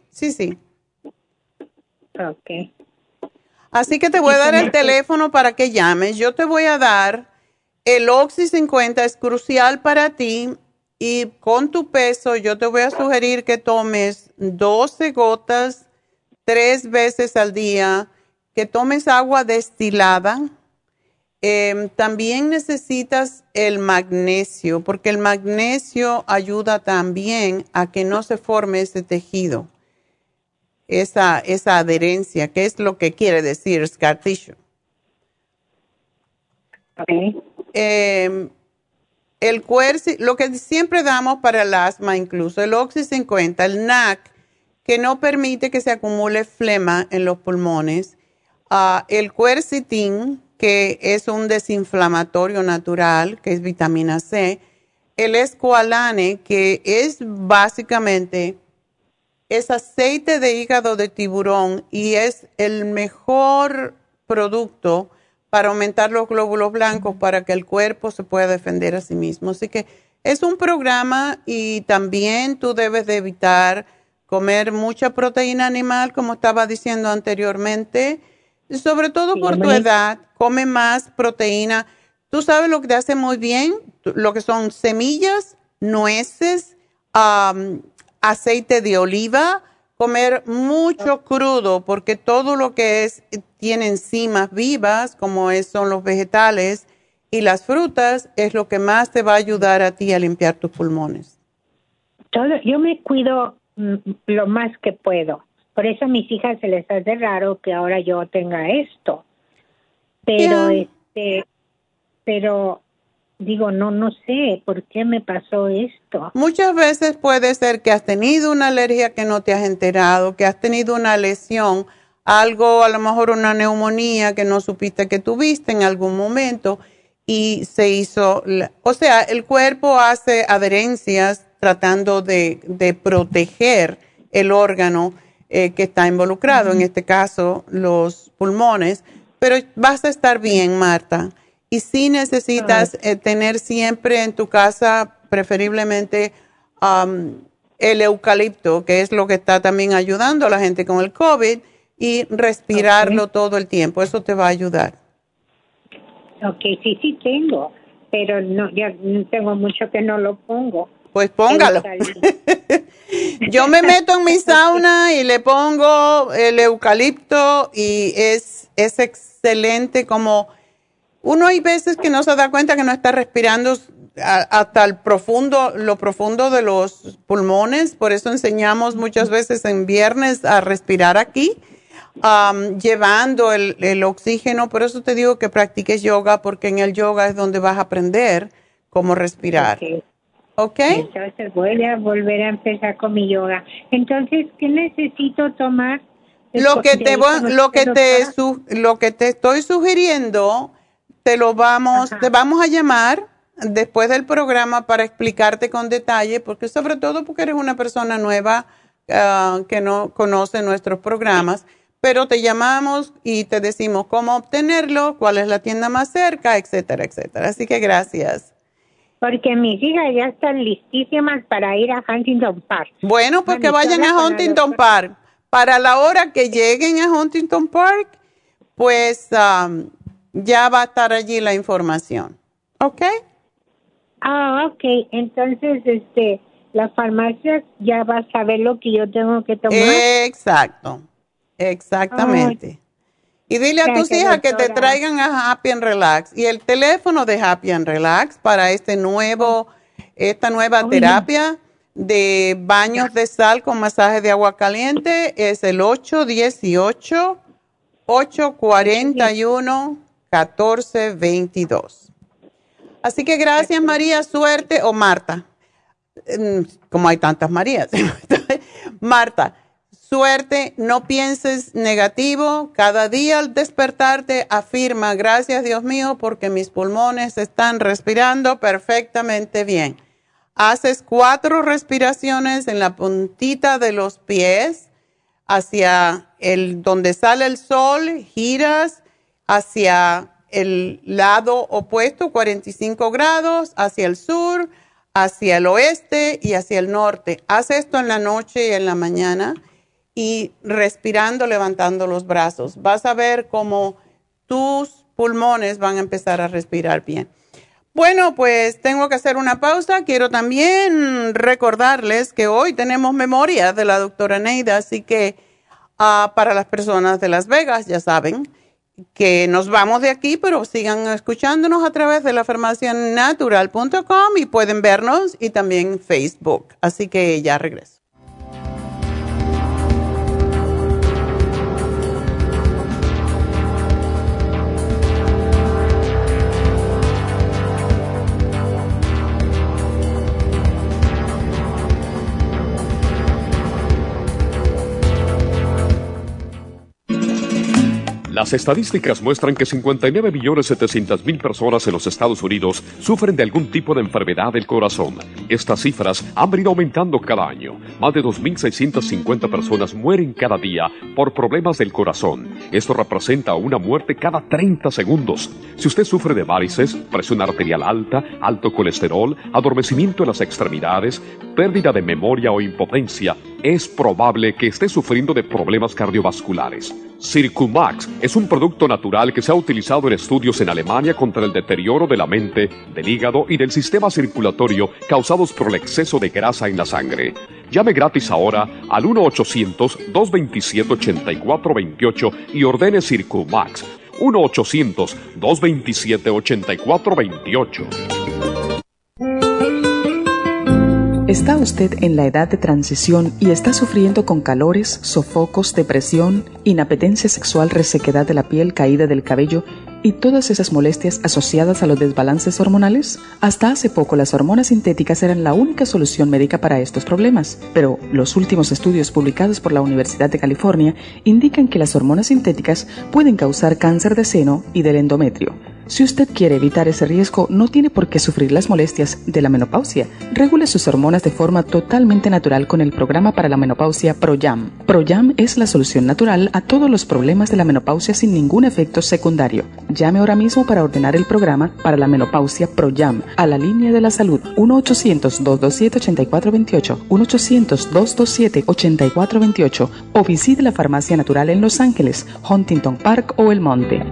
Así que te voy a dar el teléfono para que llames. Yo te voy a dar el Oxy 50, es crucial para ti. Y con tu peso, yo te voy a sugerir que tomes 12 gotas 3 veces al día, que tomes agua destilada. También necesitas el magnesio, porque el magnesio ayuda también a que no se forme ese tejido, esa adherencia, que es lo que quiere decir scar tissue. el Quercy, lo que siempre damos para el asma, incluso el Oxy 50, el NAC, que no permite que se acumule flema en los pulmones, el Quercetin, que es un desinflamatorio natural, que es vitamina C, el Esqualane, que es básicamente es aceite de hígado de tiburón y es el mejor producto para aumentar los glóbulos blancos para que el cuerpo se pueda defender a sí mismo. Así que es un programa y también tú debes de evitar comer mucha proteína animal, como estaba diciendo anteriormente, sobre todo por tu edad, come más proteína. Tú sabes lo que te hace muy bien, lo que son semillas, nueces, aceite de oliva, comer mucho crudo, porque todo lo que tiene enzimas vivas, como son los vegetales y las frutas, es lo que más te va a ayudar a ti a limpiar tus pulmones. Yo me cuido lo más que puedo. Por eso a mis hijas se les hace raro que ahora yo tenga esto. Pero, pero digo, no sé por qué me pasó esto. Muchas veces puede ser que has tenido una alergia que no te has enterado, que has tenido una lesión, algo, a lo mejor una neumonía que no supiste que tuviste en algún momento y se hizo, o sea, el cuerpo hace adherencias tratando de proteger el órgano que está involucrado, en este caso los pulmones, pero vas a estar bien, Marta. Y sí necesitas tener siempre en tu casa, preferiblemente, el eucalipto, que es lo que está también ayudando a la gente con el COVID, y respirarlo todo el tiempo. Eso te va a ayudar. Ok, sí tengo, pero no, ya tengo mucho que no lo pongo. Pues póngalo. Yo me meto en mi sauna y le pongo el eucalipto y es excelente. Como uno hay veces que no se da cuenta que no está respirando hasta lo profundo de los pulmones. Por eso enseñamos muchas veces en viernes a respirar aquí, llevando el oxígeno. Por eso te digo que practiques yoga, porque en el yoga es donde vas a aprender cómo respirar. ¿Ok? Entonces voy a volver a empezar con mi yoga. Entonces, ¿qué necesito tomar? Lo que te estoy sugiriendo, te vamos a llamar después del programa para explicarte con detalle, porque sobre todo porque eres una persona nueva que no conoce nuestros programas, pero te llamamos y te decimos cómo obtenerlo, cuál es la tienda más cerca, etcétera, etcétera. Así que gracias. Porque mis hijas ya están listísimas para ir a Huntington Park. Bueno, pues que vayan a Huntington Park. Para la hora que lleguen a Huntington Park, pues ya va a estar allí la información. ¿Ok? Ok. Entonces, la farmacia ya va a saber lo que yo tengo que tomar. Exacto. Exactamente. Y dile a tus hijas que te traigan a Happy and Relax. Y el teléfono de Happy and Relax para esta nueva terapia de baños de sal con masaje de agua caliente es el 818-841-1422. Así que gracias, María, suerte. O Marta, como hay tantas Marías. Marta, suerte, no pienses negativo. Cada día al despertarte afirma, gracias Dios mío, porque mis pulmones están respirando perfectamente bien. Haces 4 respiraciones en la puntita de los pies hacia donde sale el sol, giras hacia el lado opuesto, 45 grados, hacia el sur, hacia el oeste y hacia el norte. Haz esto en la noche y en la mañana y respirando, levantando los brazos. Vas a ver cómo tus pulmones van a empezar a respirar bien. Bueno, pues tengo que hacer una pausa. Quiero también recordarles que hoy tenemos memoria de la doctora Neida, así que para las personas de Las Vegas, ya saben que nos vamos de aquí, pero sigan escuchándonos a través de lafarmacianatural.com y pueden vernos y también Facebook. Así que ya regreso. Las estadísticas muestran que 59.700.000 personas en los Estados Unidos sufren de algún tipo de enfermedad del corazón. Estas cifras han venido aumentando cada año. Más de 2.650 personas mueren cada día por problemas del corazón. Esto representa una muerte cada 30 segundos. Si usted sufre de varices, presión arterial alta, alto colesterol, adormecimiento en las extremidades, pérdida de memoria o impotencia, es probable que esté sufriendo de problemas cardiovasculares. Circumax es un producto natural que se ha utilizado en estudios en Alemania contra el deterioro de la mente, del hígado y del sistema circulatorio causados por el exceso de grasa en la sangre. Llame gratis ahora al 1-800-227-8428 y ordene Circumax. 1-800-227-8428. ¿Está usted en la edad de transición y está sufriendo con calores, sofocos, depresión, inapetencia sexual, resequedad de la piel, caída del cabello y todas esas molestias asociadas a los desbalances hormonales? Hasta hace poco las hormonas sintéticas eran la única solución médica para estos problemas, pero los últimos estudios publicados por la Universidad de California indican que las hormonas sintéticas pueden causar cáncer de seno y del endometrio. Si usted quiere evitar ese riesgo, no tiene por qué sufrir las molestias de la menopausia. Regule sus hormonas de forma totalmente natural con el programa para la menopausia ProYam. ProYam es la solución natural a todos los problemas de la menopausia sin ningún efecto secundario. Llame ahora mismo para ordenar el programa para la menopausia ProYam a la línea de la salud 1-800-227-8428, 1-800-227-8428 o visite la Farmacia Natural en Los Ángeles, Huntington Park o El Monte.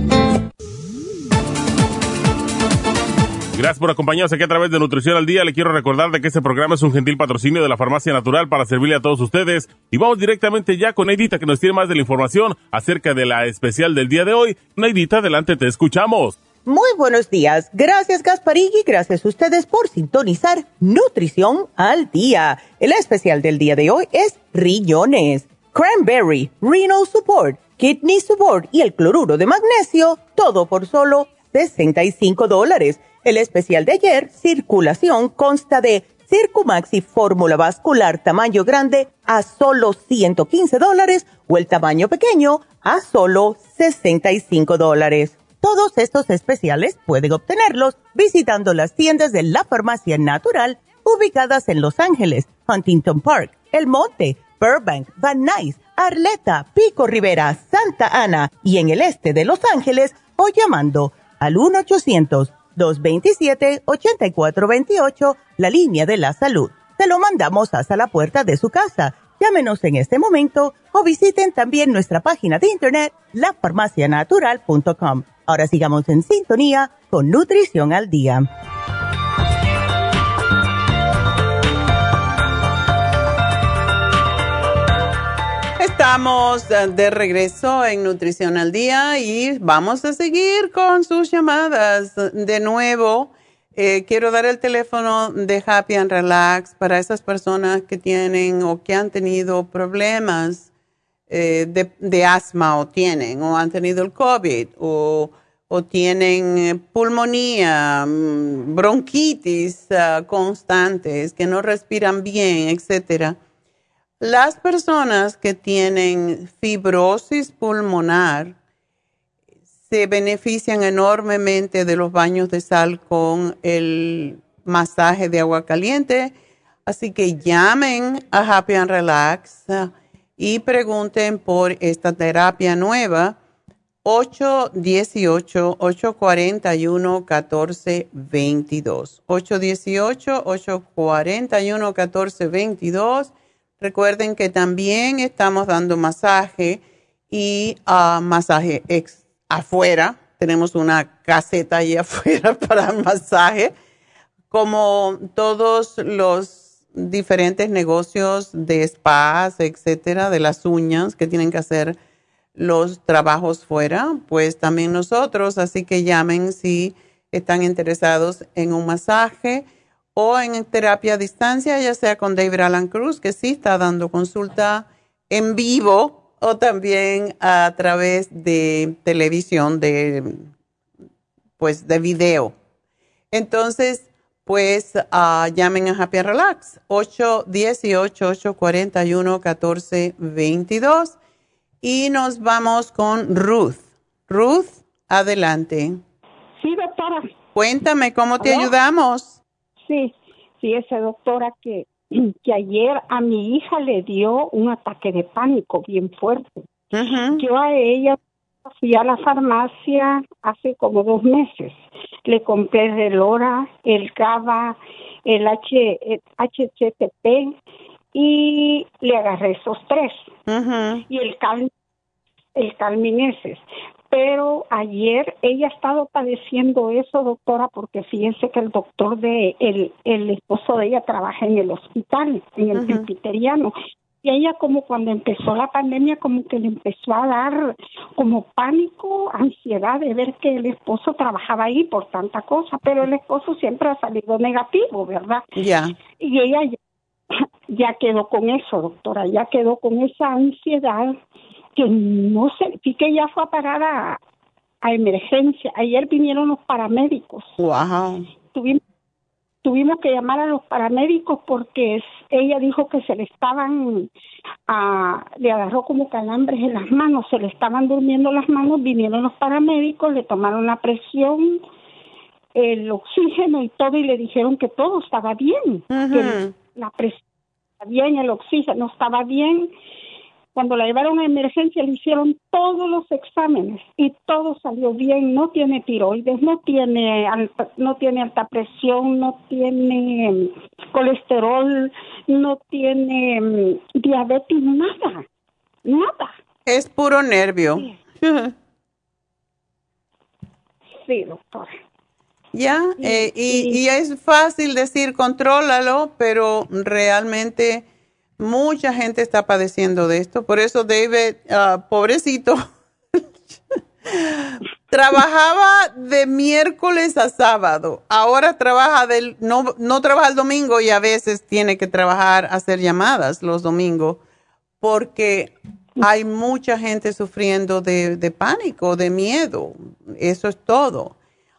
Gracias por acompañarnos aquí a través de Nutrición al Día. Le quiero recordar de que este programa es un gentil patrocinio de la Farmacia Natural para servirle a todos ustedes. Y vamos directamente ya con Neidita, que nos tiene más de la información acerca de la especial del día de hoy. Neidita, adelante, te escuchamos. Muy buenos días. Gracias, Gasparín, y gracias a ustedes por sintonizar Nutrición al Día. El especial del día de hoy es riñones, cranberry, renal support, kidney support y el cloruro de magnesio, todo por solo $65. El especial de ayer, circulación, consta de Circumax y fórmula vascular tamaño grande a solo $115 o el tamaño pequeño a solo $65. Todos estos especiales pueden obtenerlos visitando las tiendas de la Farmacia Natural ubicadas en Los Ángeles, Huntington Park, El Monte, Burbank, Van Nuys, Arleta, Pico Rivera, Santa Ana y en el este de Los Ángeles o llamando al 1-800-227-8428, la línea de la salud. Se lo mandamos hasta la puerta de su casa. Llámenos en este momento o visiten también nuestra página de internet, lafarmacianatural.com. Ahora sigamos en sintonía con Nutrición al Día. Estamos de regreso en Nutrición al Día y vamos a seguir con sus llamadas. De nuevo, quiero dar el teléfono de Happy and Relax para esas personas que tienen o que han tenido problemas de asma o han tenido el COVID o tienen pulmonía, bronquitis constantes, que no respiran bien, etcétera. Las personas que tienen fibrosis pulmonar se benefician enormemente de los baños de sal con el masaje de agua caliente. Así que llamen a Happy and Relax y pregunten por esta terapia nueva, 818-841-1422. 818-841-1422. Recuerden que también estamos dando masaje y masaje afuera. Tenemos una caseta ahí afuera para masaje. Como todos los diferentes negocios de spas, etcétera, de las uñas que tienen que hacer los trabajos fuera, pues también nosotros. Así que llamen si están interesados en un masaje o en terapia a distancia, ya sea con David Alan Cruz, que sí está dando consulta en vivo, o también a través de televisión, de video. Entonces, pues llamen a Happy Relax, 818-841-1422. Y nos vamos con Ruth. Ruth, adelante. Sí, doctora. Cuéntame, ¿cómo te ayudamos? Sí, esa doctora que ayer a mi hija le dio un ataque de pánico bien fuerte. Yo a ella fui a la farmacia hace como 2 meses. Le compré el Relora, el GABA, el HCTP y le agarré esos 3. Y el Calmineses. Pero ayer ella ha estado padeciendo eso, doctora, porque fíjense que el doctor el esposo de ella trabaja en el hospital, en el presbiteriano. Y ella como cuando empezó la pandemia como que le empezó a dar como pánico, ansiedad de ver que el esposo trabajaba ahí por tanta cosa, pero el esposo siempre ha salido negativo, ¿verdad? Ya. Y ella ya quedó con eso, doctora, ya quedó con esa ansiedad que no sé, sí que ya fue a parar a emergencia. Ayer vinieron los paramédicos. Wow. Tuvimos que llamar a los paramédicos porque ella dijo que se le estaban, le agarró como calambres en las manos, se le estaban durmiendo las manos, vinieron los paramédicos, le tomaron la presión, el oxígeno y todo, y le dijeron que todo estaba bien, que la presión estaba bien, el oxígeno estaba bien. Cuando la llevaron a emergencia le hicieron todos los exámenes y todo salió bien. No tiene tiroides, no tiene alta presión, no tiene colesterol, no tiene diabetes, nada. Es puro nervio. Sí, doctora. Ya, y es fácil decir contrólalo, pero realmente mucha gente está padeciendo de esto. Por eso David, pobrecito, trabajaba de miércoles a sábado. Ahora trabaja no trabaja el domingo y a veces tiene que hacer llamadas los domingos porque hay mucha gente sufriendo de pánico, de miedo. Eso es todo.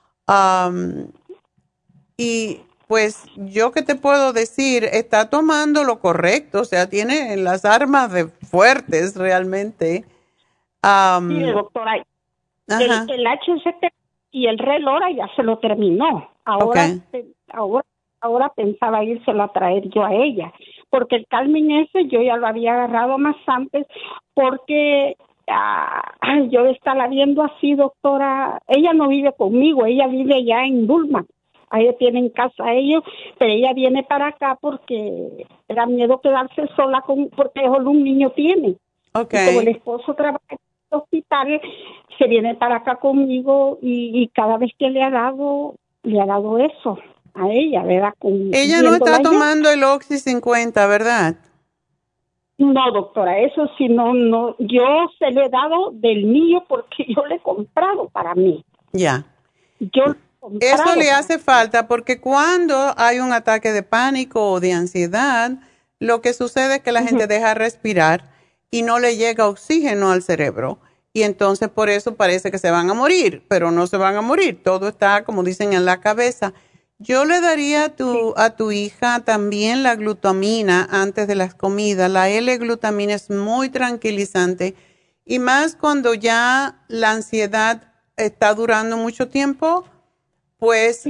Y pues yo qué te puedo decir, está tomando lo correcto, o sea, tiene las armas fuertes realmente. Sí, doctora, el HCT y el Relora ya se lo terminó. Ahora pensaba írselo a traer yo a ella, porque el Calmin ese yo ya lo había agarrado más antes, porque yo de estarla viendo así, doctora, ella no vive conmigo, ella vive allá en Bulma. Ella tiene en casa ellos, pero ella viene para acá porque le da miedo quedarse sola porque solo un niño tiene. Okay. Y como el esposo trabaja en el hospital, se viene para acá conmigo y cada vez que le ha dado eso a ella, ¿verdad? Ella no está tomando el Oxy 50, ¿verdad? No, doctora, eso sí, no. Yo se le he dado del mío porque yo le he comprado para mí. Ya. Comprado. Eso le hace falta porque cuando hay un ataque de pánico o de ansiedad, lo que sucede es que la gente deja respirar y no le llega oxígeno al cerebro. Y entonces por eso parece que se van a morir, pero no se van a morir. Todo está, como dicen, en la cabeza. Yo le daría a tu hija también la glutamina antes de las comidas. La L-glutamina es muy tranquilizante y más cuando ya la ansiedad está durando mucho tiempo. Pues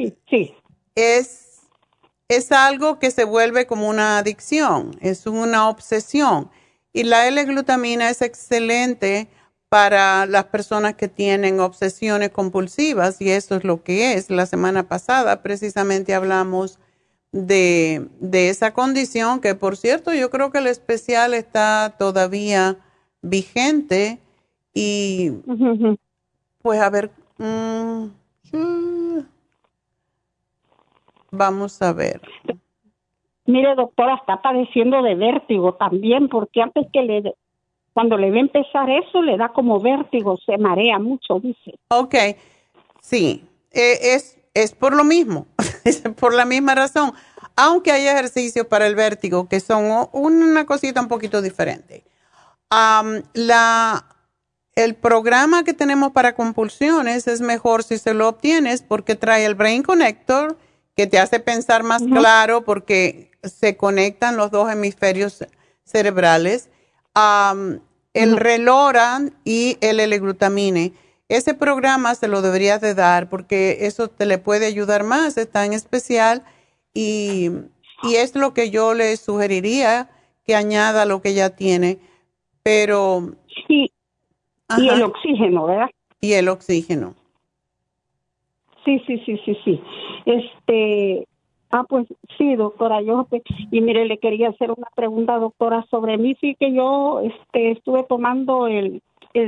es algo que se vuelve como una adicción, es una obsesión. Y la L-glutamina es excelente para las personas que tienen obsesiones compulsivas y eso es lo que es. La semana pasada precisamente hablamos de esa condición que, por cierto, yo creo que el especial está todavía vigente y pues a ver... Vamos a ver. Mire, doctora, está padeciendo de vértigo también, porque antes cuando le ve empezar eso, le da como vértigo, se marea mucho, dice. Ok, sí, es por lo mismo, es por la misma razón, aunque hay ejercicios para el vértigo que son una cosita un poquito diferente. El programa que tenemos para compulsiones es mejor si se lo obtienes porque trae el Brain Connector, que te hace pensar más claro porque se conectan los dos hemisferios cerebrales. el Reloran y el L-glutamine. Ese programa se lo deberías de dar porque eso te le puede ayudar más, es tan especial y es lo que yo le sugeriría que añada lo que ya tiene, pero... Y el oxígeno, ¿verdad? Y el oxígeno. Sí. Pues sí, doctora, y mire, le quería hacer una pregunta, doctora, sobre mí. Sí que yo estuve tomando el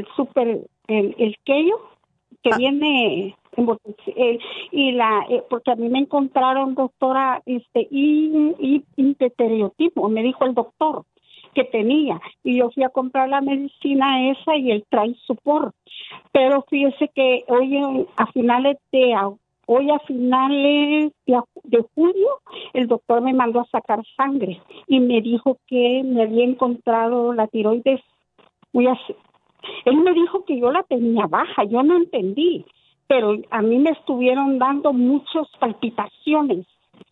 Keio, que viene en porque a mí me encontraron, doctora, hipotiroidismo, me dijo el doctor que tenía, y yo fui a comprar la medicina esa y el Try Support, pero fíjese que hoy a finales de julio el doctor me mandó a sacar sangre y me dijo que me había encontrado la tiroides él me dijo que yo la tenía baja, yo no entendí, pero a mí me estuvieron dando muchas palpitaciones,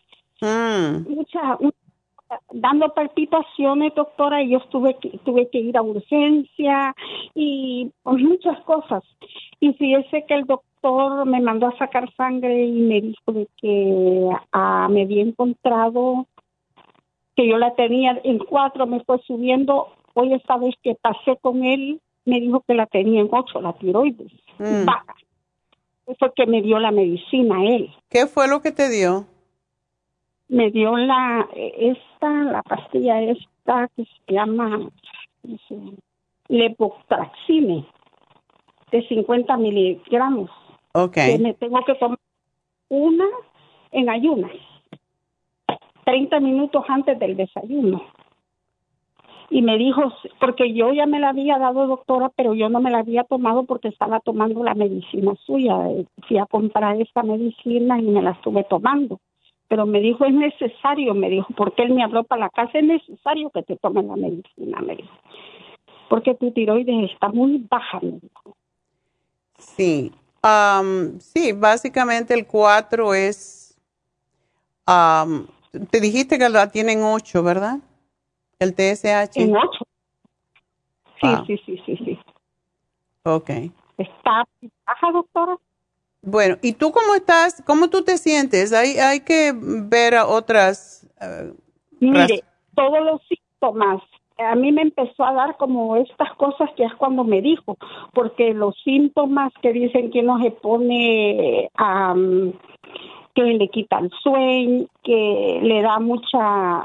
dando palpitaciones, doctora, y yo tuve que ir a urgencia y muchas cosas. Y fíjese que el doctor me mandó a sacar sangre y me dijo de que me había encontrado que yo la tenía en 4, me fue subiendo. Hoy esta vez que pasé con él, me dijo que la tenía en 8, la tiroides baja. Eso que me dio la medicina él. ¿Qué fue lo que te dio? Me dio la pastilla esta que se llama Levotraxine, de 50 miligramos. Okay. Que me tengo que tomar una en ayunas, 30 minutos antes del desayuno. Y me dijo, porque yo ya me la había dado, doctora, pero yo no me la había tomado porque estaba tomando la medicina suya. Fui a comprar esta medicina y me la estuve tomando. Pero me dijo, es necesario, me dijo, porque él me habló para la casa, es necesario que te tomen la medicina, me dijo. Porque tu tiroides está muy baja, me dijo. Sí, sí, básicamente el 4 es, te dijiste que la tienen 8, ¿verdad? El TSH. En 8. Sí. Ok. ¿Está baja, doctora? Bueno, ¿y tú cómo estás? ¿Cómo tú te sientes? Hay que ver a otras... Mire, todos los síntomas, a mí me empezó a dar como estas cosas que es cuando me dijo, porque los síntomas que dicen que uno se pone, que le quita el sueño, que le da mucha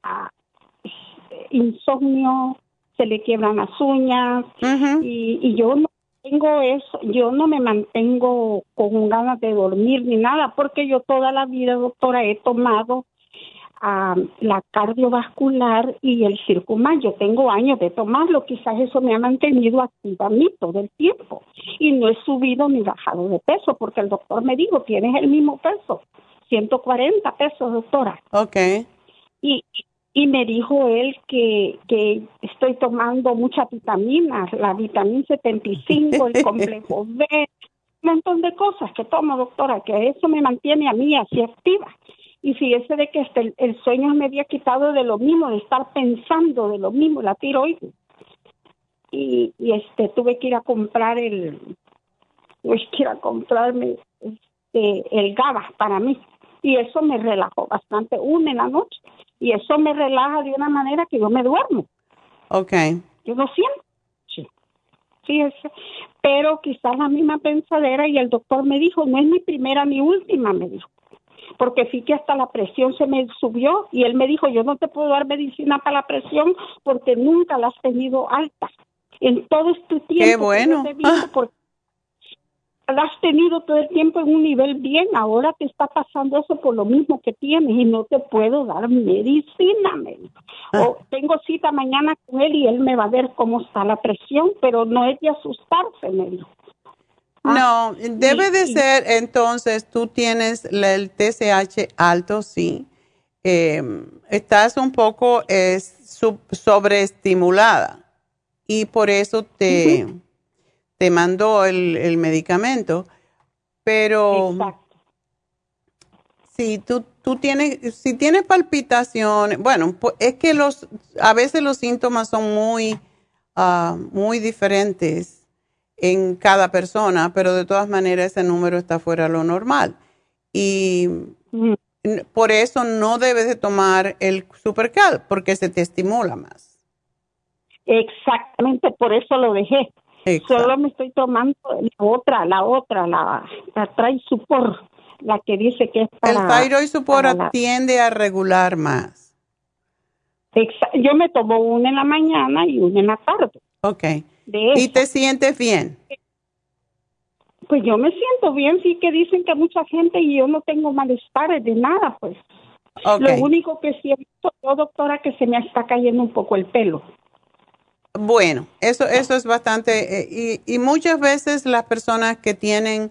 insomnio, se le quiebran las uñas, y yo no tengo eso, yo no me mantengo con ganas de dormir ni nada, porque yo toda la vida, doctora, he tomado la cardiovascular y el Circumax. Yo tengo años de tomarlo, quizás eso me ha mantenido activa a mí todo el tiempo, y no he subido ni bajado de peso, porque el doctor me dijo, tienes el mismo peso, 140 pesos, doctora. Okay. Y me dijo él que estoy tomando muchas vitaminas, la vitamina 75, el complejo B, un montón de cosas que tomo, doctora, que eso me mantiene a mí así activa. Y fíjese de que el sueño me había quitado de lo mismo, de estar pensando de lo mismo, la tiroides. Y tuve que ir a comprar comprarme el GABA para mí. Y eso me relajó bastante, en la noche. Y eso me relaja de una manera que yo me duermo. Okay. Yo lo siento. Sí, pero quizás la misma pensadera, y el doctor me dijo, no es mi primera ni última, me dijo. Porque sí que hasta la presión se me subió, y él me dijo, yo no te puedo dar medicina para la presión porque nunca la has tenido alta. En todo este tiempo. Qué bueno. Porque la has tenido todo el tiempo en un nivel bien, ahora te está pasando eso por lo mismo que tienes y no te puedo dar medicina, me dijo. O tengo cita mañana con él y él me va a ver cómo está la presión, pero no es de asustarse, me dijo. No, debe de ser, entonces, tú tienes el TSH alto, sí. Estás un poco sobreestimulada y por eso te mandó el medicamento. Pero si tú tienes palpitaciones, bueno, pues es que a veces los síntomas son muy muy diferentes en cada persona, pero de todas maneras ese número está fuera de lo normal. Y por eso no debes de tomar el SuperCal, porque se te estimula más. Exactamente, por eso lo dejé. Exacto. Solo me estoy tomando la Try-Support, la que dice que es para... El Thyroid Support tiende a regular más. Yo me tomo una en la mañana y una en la tarde. Ok. ¿Y te sientes bien? Pues yo me siento bien, sí, que dicen que mucha gente y yo no tengo malestares de nada, pues. Okay. Lo único que siento yo, doctora, que se me está cayendo un poco el pelo. Bueno, eso es bastante, y muchas veces las personas que tienen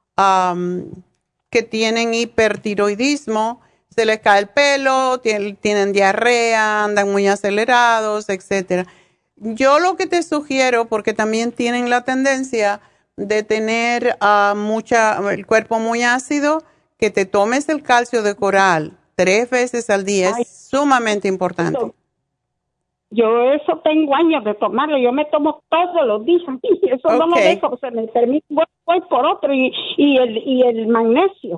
hipertiroidismo, se les cae el pelo, tienen diarrea, andan muy acelerados, etcétera. Yo lo que te sugiero, porque también tienen la tendencia de tener el cuerpo muy ácido, que te tomes el calcio de coral 3 veces al día. Es sumamente importante. Yo eso tengo años de tomarlo, yo me tomo todos los días y eso no lo dejo, se me permite, voy por otro y el magnesio.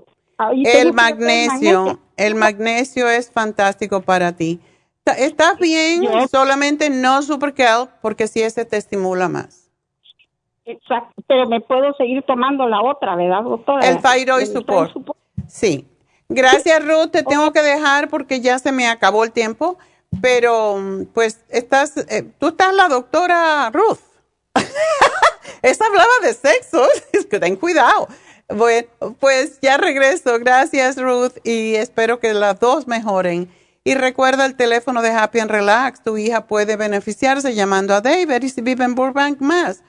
El magnesio es fantástico para ti. ¿Estás bien? Solamente no SuperCal, porque si ese te estimula más. Exacto, pero me puedo seguir tomando la otra, ¿verdad, doctora? El Thyroid Support. Sí. Gracias, Ruth. Te tengo que dejar porque ya se me acabó el tiempo. Pero, pues, tú estás la doctora Ruth. Esa hablaba de sexo. Es que ten cuidado. Bueno, pues ya regreso. Gracias, Ruth. Y espero que las dos mejoren. Y recuerda el teléfono de Happy and Relax. Tu hija puede beneficiarse llamando a David. Y si vive en Burbank, más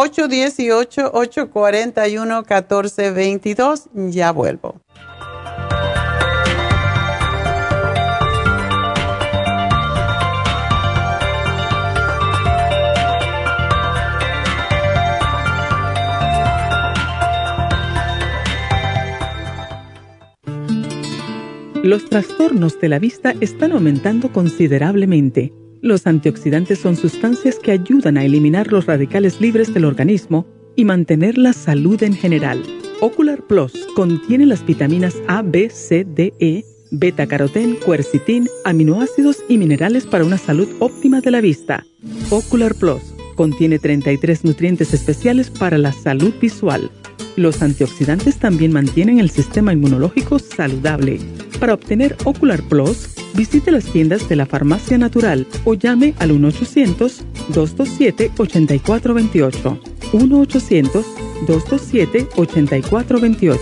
818-841-1422. Ya vuelvo. Los trastornos de la vista están aumentando considerablemente. Los antioxidantes son sustancias que ayudan a eliminar los radicales libres del organismo y mantener la salud en general. Ocular Plus contiene las vitaminas A, B, C, D, E, beta-carotén, quercetín, aminoácidos y minerales para una salud óptima de la vista. Ocular Plus contiene 33 nutrientes especiales para la salud visual. Los antioxidantes también mantienen el sistema inmunológico saludable. Para obtener Ocular Plus, visite las tiendas de la Farmacia Natural o llame al 1-800-227-8428. 1-800-227-8428.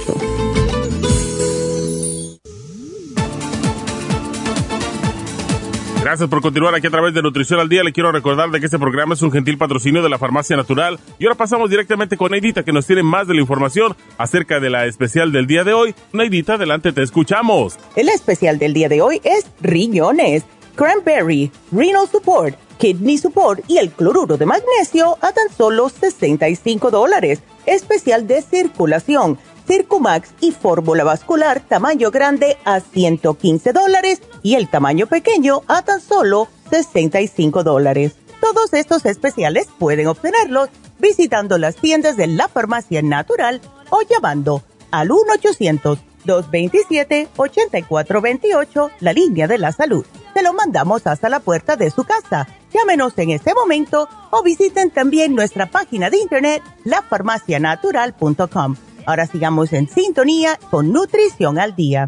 Gracias por continuar aquí a través de Nutrición al Día. Le quiero recordar de que este programa es un gentil patrocinio de la Farmacia Natural. Y ahora pasamos directamente con Neidita, que nos tiene más de la información acerca de la especial del día de hoy. Neidita, adelante, te escuchamos. El especial del día de hoy es riñones, cranberry, renal support, kidney support y el cloruro de magnesio a tan solo $65. Especial de circulación, Circumax y fórmula vascular tamaño grande a $115 y el tamaño pequeño a tan solo $65. Todos estos especiales pueden obtenerlos visitando las tiendas de la Farmacia Natural o llamando al 1-800-227-8428, la línea de la salud. Se lo mandamos hasta la puerta de su casa. Llámenos en este momento o visiten también nuestra página de internet, lafarmacianatural.com. Ahora sigamos en sintonía con Nutrición al Día.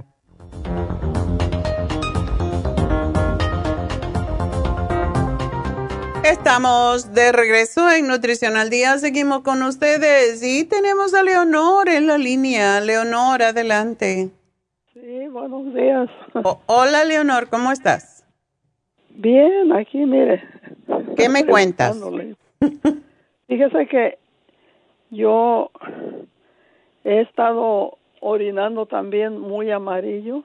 Estamos de regreso en Nutrición al Día. Seguimos con ustedes y tenemos a Leonor en la línea. Leonor, adelante. Sí, buenos días. Hola, Leonor, ¿cómo estás? Bien, aquí, mire. ¿Qué me cuentas? Fíjese que yo he estado orinando también muy amarillo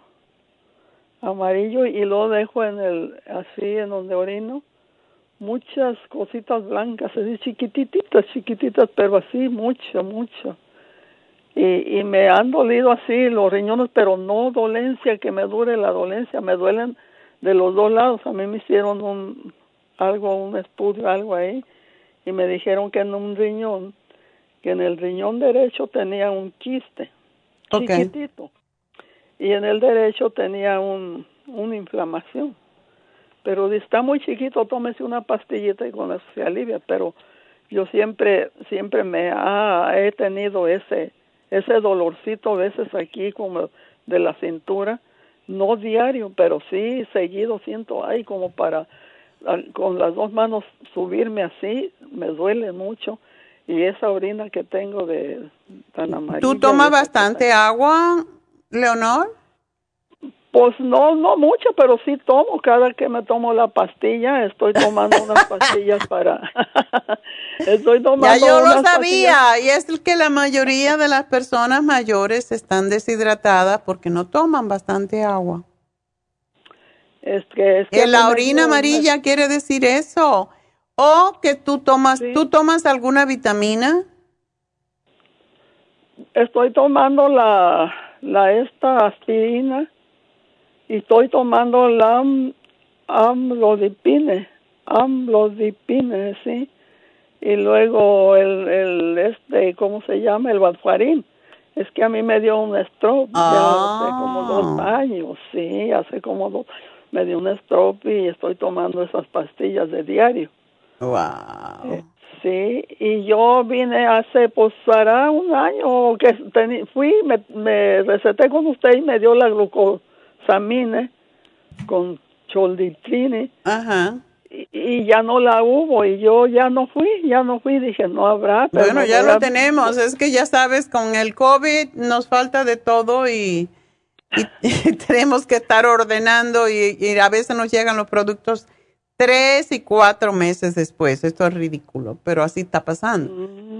y lo dejo así en donde orino, muchas cositas blancas, así chiquititas, pero así mucho. Y me han dolido así los riñones, pero no dolencia, que me dure la dolencia, me duelen de los dos lados. A mí me hicieron un estudio, algo ahí, y me dijeron que en un riñón, que en el riñón derecho tenía un quiste, chiquitito, y en el derecho tenía una inflamación. Pero está muy chiquito, tómese una pastillita y con eso se alivia, pero yo siempre he tenido ese dolorcito a veces aquí como de la cintura, no diario, pero sí seguido siento ahí como para con las dos manos subirme así, me duele mucho, y esa orina que tengo de tan amarilla. ¿Tú tomas bastante agua, Leonor? Pues no mucho, pero sí tomo. Cada que me tomo la pastilla, estoy tomando unas pastillas para... estoy tomando ya yo unas lo sabía, pastillas. y es que la mayoría de las personas mayores están deshidratadas porque no toman bastante agua. Es que la orina amarilla quiere decir eso. O que tú tomas, sí. ¿Tú tomas alguna vitamina? Estoy tomando esta aspirina. Y estoy tomando la amlodipine, sí. Y luego ¿cómo se llama? El Warfarin. Es que a mí me dio un stroke ya hace como 2 años, sí, me dio un stroke y estoy tomando esas pastillas de diario. Wow. Sí, y yo vine pues hará un año que me receté con usted y me dio la glucosamine con cholditrine. Ajá. Y ya no la hubo y yo ya no fui, dije no habrá. Pero bueno, ya lo tenemos, es que ya sabes, con el COVID nos falta de todo y tenemos que estar ordenando y a veces nos llegan los productos 3 y 4 meses después. Esto es ridículo, pero así está pasando.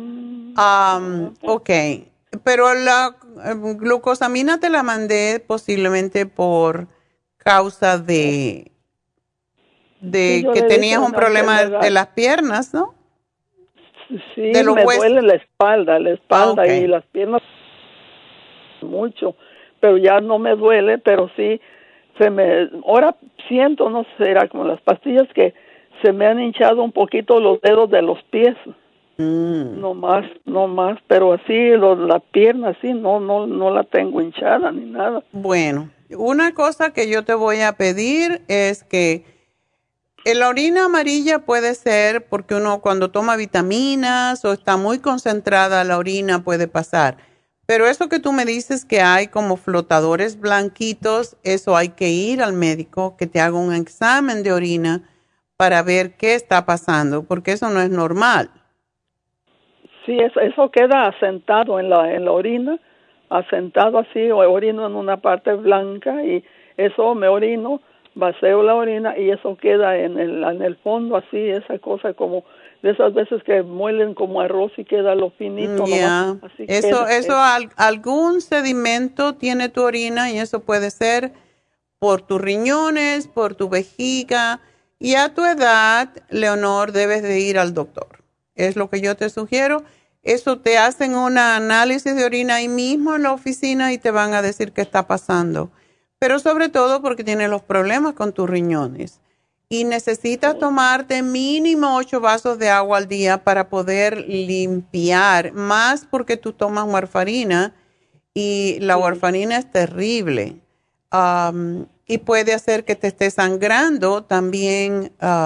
Ok, pero la glucosamina te la mandé posiblemente por causa de sí, que tenías un problema de las piernas, ¿no? Sí, me duele la espalda okay. Y las piernas mucho, pero ya no me duele, pero sí ahora siento, no sé, era como las pastillas que se me han hinchado un poquito los dedos de los pies. No más, pero así la pierna así no la tengo hinchada ni nada. Bueno, una cosa que yo te voy a pedir es que la orina amarilla puede ser porque uno cuando toma vitaminas o está muy concentrada la orina puede pasar. Pero eso que tú me dices que hay como flotadores blanquitos, eso hay que ir al médico que te haga un examen de orina para ver qué está pasando, porque eso no es normal. Sí, eso queda asentado en la orina, asentado así, o orino en una parte blanca y eso me orino, vacío la orina y eso queda en el fondo así, esa cosa como de esas veces que muelen como arroz y queda lo finito. Yeah. Nomás, así eso queda. Algún sedimento tiene tu orina y eso puede ser por tus riñones, por tu vejiga, y a tu edad, Leonor, debes de ir al doctor. Es lo que yo te sugiero. Eso te hacen un análisis de orina ahí mismo en la oficina y te van a decir qué está pasando. Pero sobre todo porque tienes los problemas con tus riñones. Y necesitas tomarte mínimo 8 vasos de agua al día para poder limpiar, más porque tú tomas warfarina y la warfarina es terrible. Y puede hacer que te esté sangrando también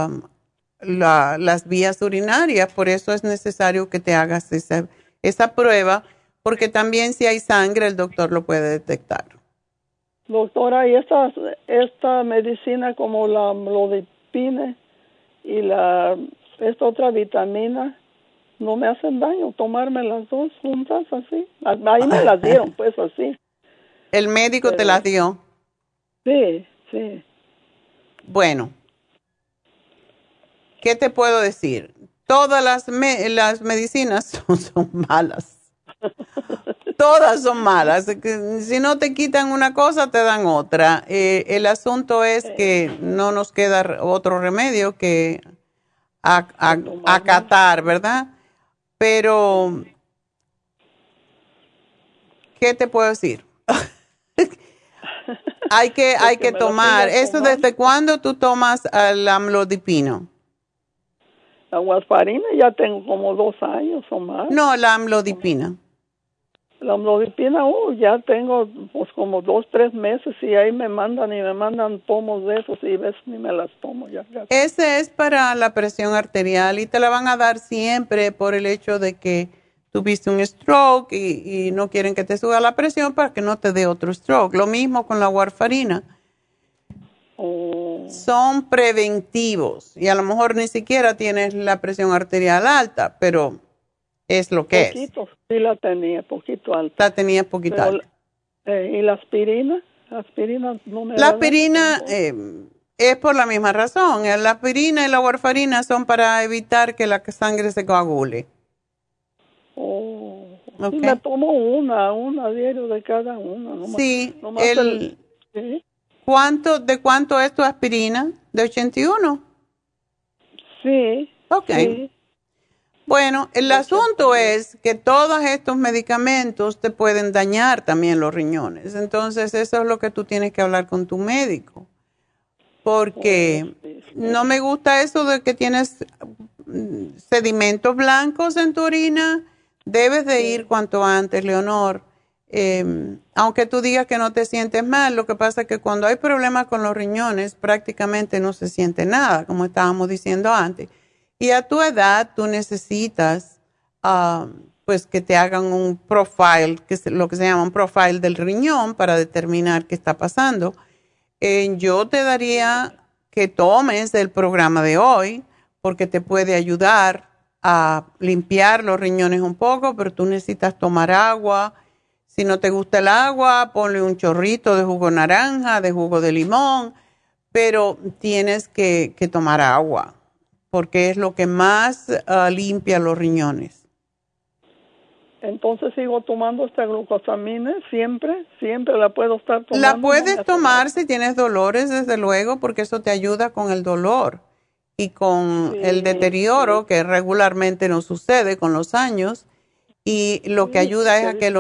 las vías urinarias. Por eso es necesario que te hagas esa prueba, porque también si hay sangre el doctor lo puede detectar. Doctora, ¿y esta medicina como la amlodipine y esta otra vitamina no me hacen daño tomarme las dos juntas así? Ahí me las dieron pues así. ¿El médico te las dio? Sí. Bueno, ¿qué te puedo decir? Todas las medicinas son malas. Todas son malas. Si no te quitan una cosa, te dan otra. El asunto es que no nos queda otro remedio que acatar, ¿verdad? Pero, ¿qué te puedo decir? hay que tomar. ¿Eso desde cuándo tú tomas el amlodipino? La warfarina ya tengo como 2 años o más. No, la amlodipina. La amlodipina, ya tengo pues como 2, 3 meses y ahí me mandan pomos de esos y ves, ni me las tomo ya. Ese es para la presión arterial y te la van a dar siempre por el hecho de que tuviste un stroke y no quieren que te suba la presión para que no te dé otro stroke. Lo mismo con la warfarina. Son preventivos y a lo mejor ni siquiera tienes la presión arterial alta, pero es lo que poquito, sí la tenía, poquito alta. La tenía poquito alta. ¿Y la aspirina? La aspirina no me La aspirina es por la misma razón. La aspirina y la warfarina son para evitar que la sangre se coagule. Sí, me tomo una diario de cada una. Sí, ¿sí? ¿De cuánto es tu aspirina? ¿De 81? Sí. Ok. Sí. Bueno, el asunto es que todos estos medicamentos te pueden dañar también los riñones. Entonces, eso es lo que tú tienes que hablar con tu médico. Porque no me gusta eso de que tienes sedimentos blancos en tu orina. Debes de ir cuanto antes, Leonor. Aunque tú digas que no te sientes mal, lo que pasa es que cuando hay problemas con los riñones, prácticamente no se siente nada, como estábamos diciendo antes. Y a tu edad, tú necesitas, pues, que te hagan un profile, que es lo que se llama un profile del riñón para determinar qué está pasando. Yo te daría que tomes el programa de hoy, porque te puede ayudar a limpiar los riñones un poco, pero tú necesitas tomar agua. Si no te gusta el agua, ponle un chorrito de jugo de naranja, de jugo de limón, pero tienes que tomar agua, porque es lo que más limpia los riñones. Entonces sigo tomando esta glucosamina, siempre la puedo estar tomando. La puedes tomar si tienes dolores, desde luego, porque eso te ayuda con el dolor y con el deterioro que regularmente nos sucede con los años, y lo que ayuda es a que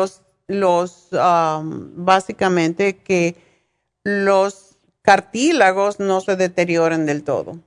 básicamente que los cartílagos no se deterioren del todo.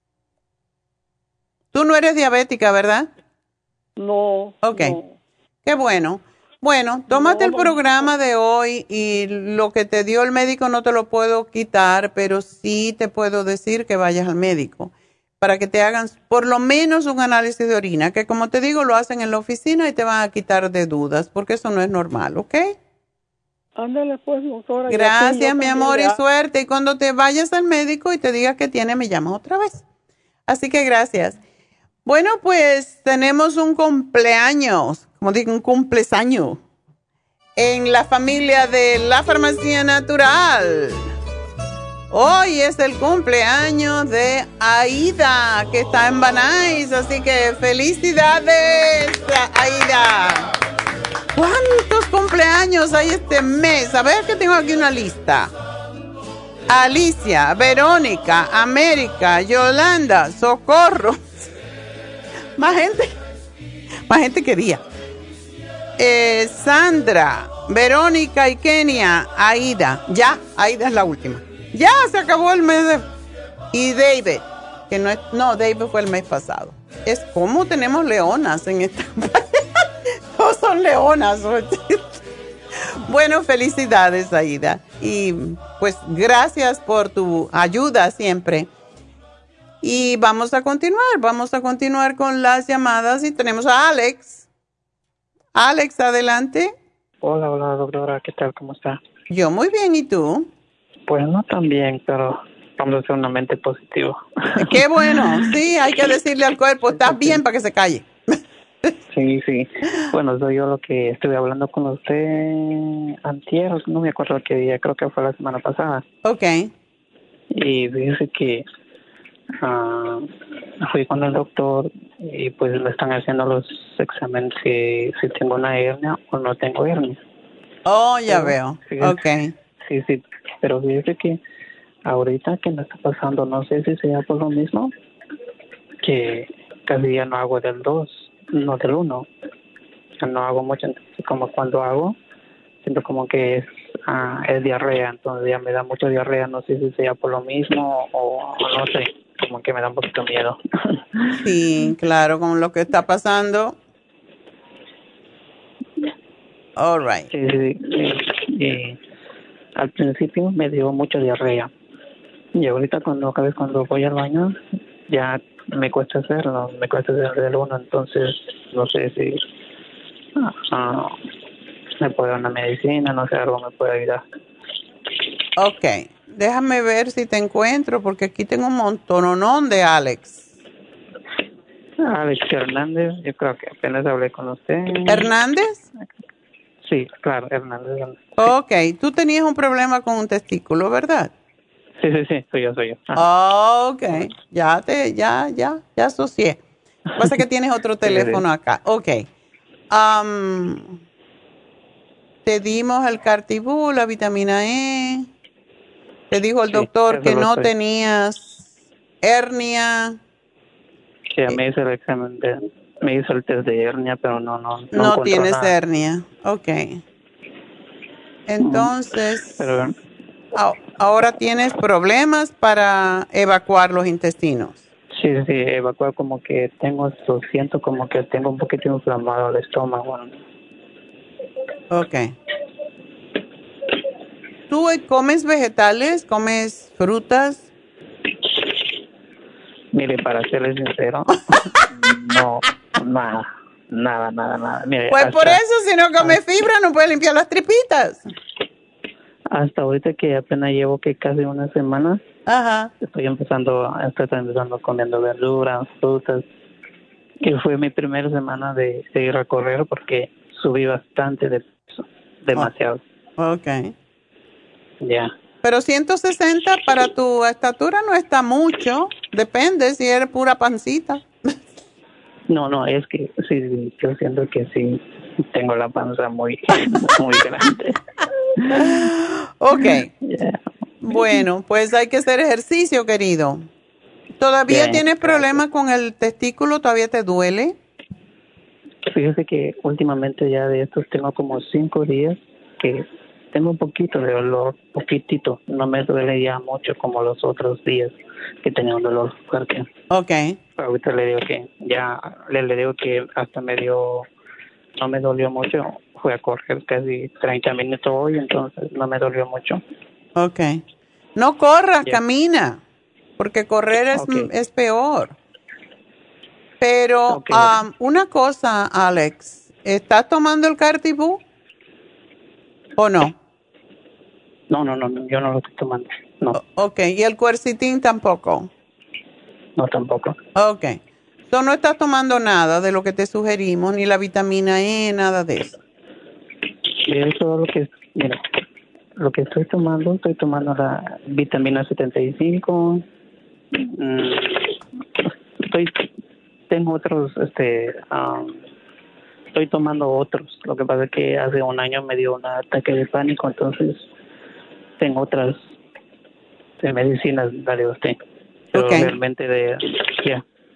Tú no eres diabética, ¿verdad? No. Ok, no. Qué bueno. Bueno, tómate el programa de hoy y lo que te dio el médico no te lo puedo quitar, pero sí te puedo decir que vayas al médico para que te hagan por lo menos un análisis de orina, que como te digo, lo hacen en la oficina y te van a quitar de dudas, porque eso no es normal, ¿ok? Ándale pues, doctora. Gracias, mi amor, y suerte. Y cuando te vayas al médico y te digas que tiene, me llamas otra vez. Así que gracias. Bueno, pues tenemos un cumpleaños, como digo, un cumpleaños en la familia de la Farmacia Natural. Hoy es el cumpleaños de Aida, que está en Banais, así que felicidades, Aida. ¿Cuántos cumpleaños hay este mes? A ver que tengo aquí una lista. Alicia, Verónica, América, Yolanda, Socorro. Más gente quería. Sandra, Verónica y Kenia, Aida. Ya, Aida es la última. Ya se acabó el mes y David, que no, David fue el mes pasado. Es como tenemos leonas en esta. Todos son leonas. Bueno, felicidades, Aida. Y pues gracias por tu ayuda siempre. Y vamos a continuar con las llamadas y tenemos a Alex. Alex, adelante. Hola, doctora, ¿qué tal? ¿Cómo está? Yo muy bien, ¿y tú? Pues no tan bien, pero vamos a hacer una mente positiva. Qué bueno, sí, hay que decirle al cuerpo, estás bien para que se calle. Sí. Bueno, soy yo lo que estuve hablando con usted antier, no me acuerdo qué día, creo que fue la semana pasada. Ok. Y dice que fui con el doctor y pues le están haciendo los exámenes si tengo una hernia o no tengo hernia. Oh, ya veo. Ok. Sí, pero fíjese que ahorita que me está pasando, no sé si sea por lo mismo, que casi ya no hago del 2, no del 1. No hago mucho, entonces como cuando hago, siento como que es diarrea, entonces ya me da mucha diarrea, no sé si sea por lo mismo o no sé. como que me da un poquito miedo. Sí, claro, con lo que está pasando. All right. Sí, y al principio me dio mucha diarrea. Y ahorita cuando voy al baño, ya me cuesta hacerlo, del uno, entonces no sé si me puede dar una medicina, no sé, algo me puede ayudar. Ok, déjame ver si te encuentro, porque aquí tengo un montononón de Alex. Alex Hernández, yo creo que apenas hablé con usted. ¿Hernández? Sí, claro, Hernández. Ok, tú tenías un problema con un testículo, ¿verdad? Sí, soy yo. Ok, ya asocié. Pasa que tienes otro teléfono acá. Ok. Te dimos el Cartibú, la vitamina E. Te dijo el doctor que no tenías hernia. Sí, me hizo el examen me hizo el test de hernia, pero no tienes nada. hernia. Ok. Entonces, Pero, ahora tienes problemas para evacuar los intestinos. Sí, evacuar como que siento como que tengo un poquito inflamado el estómago. Ok. ¿Tú comes vegetales? ¿Comes frutas? Mire, para serles sincero, no, nada. Mire, pues por eso, si no comes fibra, no puedes limpiar las tripitas. Hasta ahorita que apenas llevo casi una semana, estoy empezando comiendo verduras, frutas. Y fue mi primera semana de ir a correr porque subí bastante de peso, demasiado. Ok. Ya. Pero 160 para tu estatura no está mucho, depende si eres pura pancita. No, es que sí, yo siento que sí tengo la panza muy grande. Ok. Yeah. Bueno, pues hay que hacer ejercicio, querido. ¿Todavía tienes problemas con el testículo? ¿Todavía te duele? Fíjese que últimamente ya de estos tengo como 5 días que tengo un poquito de dolor, poquitito. No me duele ya mucho como los otros días que tenía un dolor fuerte. Ok. Ahorita le digo que ya, le digo que hasta no me dolió mucho. Fui a correr casi 30 minutos hoy, entonces no me dolió mucho. Ok. No corras, camina, porque correr es peor. Pero una cosa, Alex, ¿estás tomando el Cartibú o no? No, yo no lo estoy tomando, no. Ok, ¿y el Quercetin tampoco? No, tampoco. Ok. So, no estás tomando nada de lo que te sugerimos, ni la vitamina E, nada de eso. Eso es lo que estoy tomando la vitamina 75. Tengo otros, estoy tomando otros. Lo que pasa es que hace un año me dio un ataque de pánico, entonces tengo otras medicinas, dale usted. Pero realmente sí.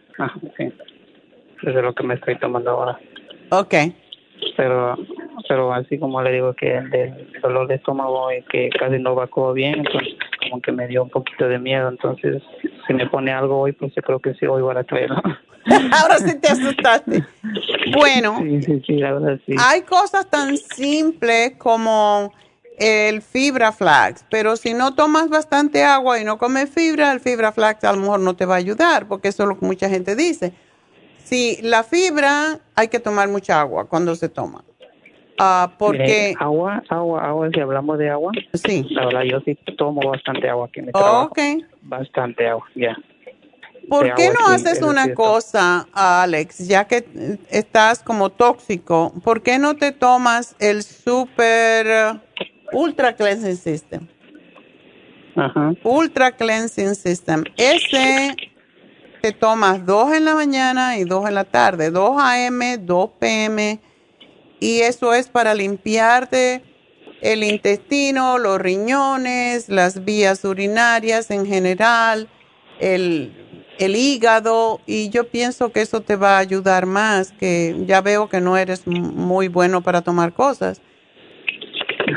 Eso es lo que me estoy tomando ahora. Ok. Pero así como le digo que del dolor de estómago y que casi no evacuó bien, entonces como que me dio un poquito de miedo. Entonces, si me pone algo hoy, pues yo creo que sí, hoy voy a traerlo. Ahora sí te asustaste. Bueno, sí, la verdad sí. Hay cosas tan simples como el fibra flax, pero si no tomas bastante agua y no comes fibra, el fibra flax a lo mejor no te va a ayudar, porque eso es lo que mucha gente dice. Si la fibra, hay que tomar mucha agua cuando se toma. Porque agua, si hablamos de agua, sí. La verdad, yo sí tomo bastante agua aquí en mi trabajo. Ok. Bastante agua, ya. ¿Por qué no haces una cosa, Alex, ya que estás como tóxico? ¿Por qué no te tomas el Super Ultra Cleansing System? Ajá. Ultra Cleansing System. Ese te tomas 2 en la mañana y 2 en la tarde, 2 a.m., 2 p.m., y eso es para limpiarte el intestino, los riñones, las vías urinarias en general, el hígado, y yo pienso que eso te va a ayudar más, que ya veo que no eres muy bueno para tomar cosas.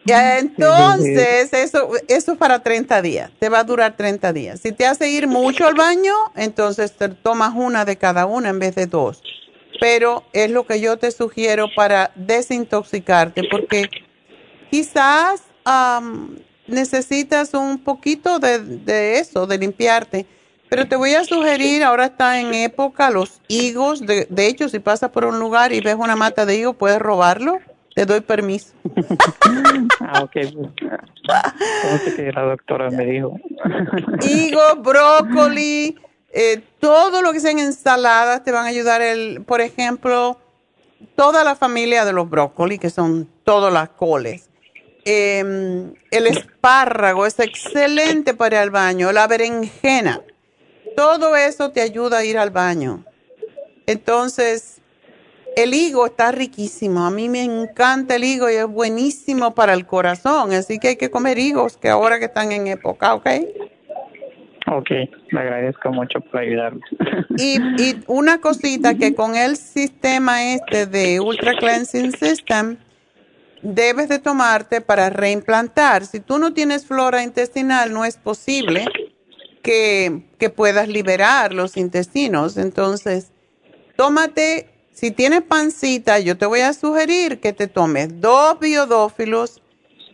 Entonces, eso es para 30 días. Te va a durar 30 días. Si te hace ir mucho al baño, entonces te tomas una de cada una en vez de 2. Pero es lo que yo te sugiero para desintoxicarte, porque quizás necesitas un poquito de eso, de limpiarte. Pero te voy a sugerir, ahora está en época los higos. De hecho, si pasas por un lugar y ves una mata de higo, puedes robarlo. Te doy permiso. Ok. ¿Cómo sé que la doctora me dijo? Higo, brócoli, todo lo que sean ensaladas te van a ayudar. Por ejemplo, toda la familia de los brócoli, que son todas las coles. El espárrago es excelente para el baño. La berenjena. Todo eso te ayuda a ir al baño. Entonces, el higo está riquísimo. A mí me encanta el higo y es buenísimo para el corazón. Así que hay que comer higos, que ahora que están en época, ¿ok? Ok, le agradezco mucho por ayudarme. Y una cosita, que con el sistema de Ultra Cleansing System, debes de tomarte para reimplantar. Si tú no tienes flora intestinal, no es posible que puedas liberar los intestinos. Entonces, tómate, si tienes pancita, yo te voy a sugerir que te tomes 2 biodófilos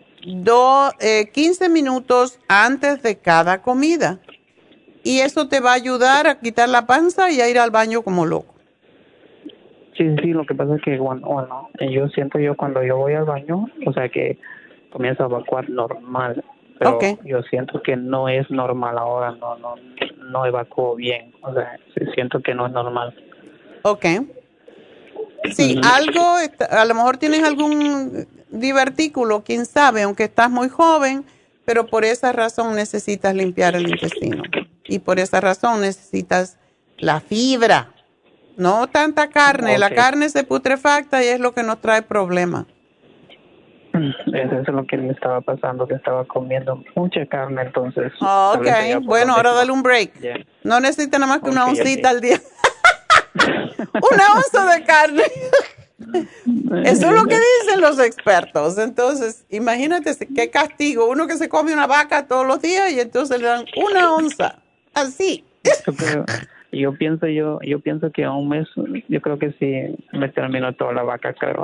15 minutos antes de cada comida. Y eso te va a ayudar a quitar la panza y a ir al baño como loco. Sí, lo que pasa es que, bueno, yo siento cuando yo voy al baño, o sea, que comienzo a evacuar normal. Pero yo siento que no es normal ahora, no evacuo bien. O sea, siento que no es normal. Ok. Sí, a lo mejor tienes algún divertículo, quién sabe, aunque estás muy joven, pero por esa razón necesitas limpiar el intestino. Y por esa razón necesitas la fibra, no tanta carne. Okay. La carne se putrefacta y es lo que nos trae problemas. Eso es lo que me estaba pasando, que estaba comiendo mucha carne, entonces. Ok, bueno, ahora dale un break. Yeah. No necesita nada más que una oncita al día. Una onza de carne. Eso es lo que dicen los expertos. Entonces, imagínate qué castigo. Uno que se come una vaca todos los días y entonces le dan una onza. Así. Pero yo pienso que a un mes, yo creo que sí me termino toda la vaca, creo.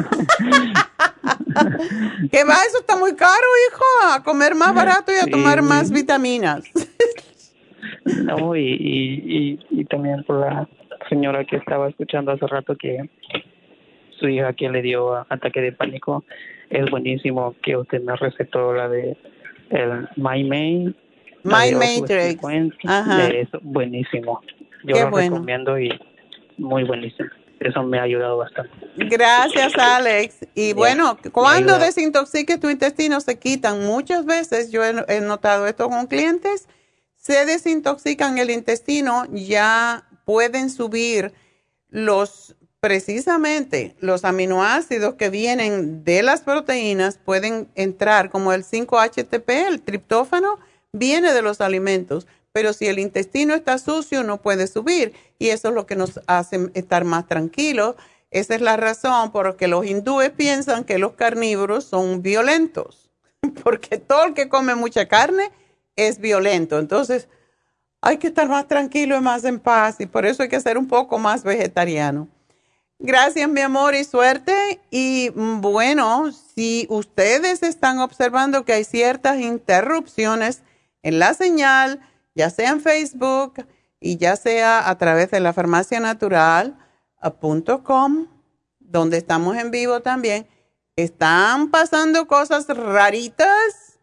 ¿Qué va? Eso está muy caro, hijo. A comer más barato y a tomar más vitaminas. No, y también por la señora que estaba escuchando hace rato, que su hija que le dio ataque de pánico, es buenísimo que usted me recetó la de el My Matrix. Ajá. Es buenísimo. Yo lo recomiendo y muy buenísimo. Eso me ha ayudado bastante. Gracias, Alex. Y bueno, cuando desintoxiques tu intestino se quitan. Muchas veces yo he notado esto con clientes, se desintoxican el intestino, ya pueden subir precisamente los aminoácidos que vienen de las proteínas, pueden entrar como el 5-HTP, el triptófano, viene de los alimentos. Pero si el intestino está sucio, no puede subir. Y eso es lo que nos hace estar más tranquilos. Esa es la razón por la que los hindúes piensan que los carnívoros son violentos. Porque todo el que come mucha carne es violento. Entonces, hay que estar más tranquilo y más en paz. Y por eso hay que ser un poco más vegetariano. Gracias, mi amor, y suerte. Y bueno, si ustedes están observando que hay ciertas interrupciones en la señal, ya sea en Facebook y ya sea a través de la farmacianatural.com, donde estamos en vivo también, están pasando cosas raritas.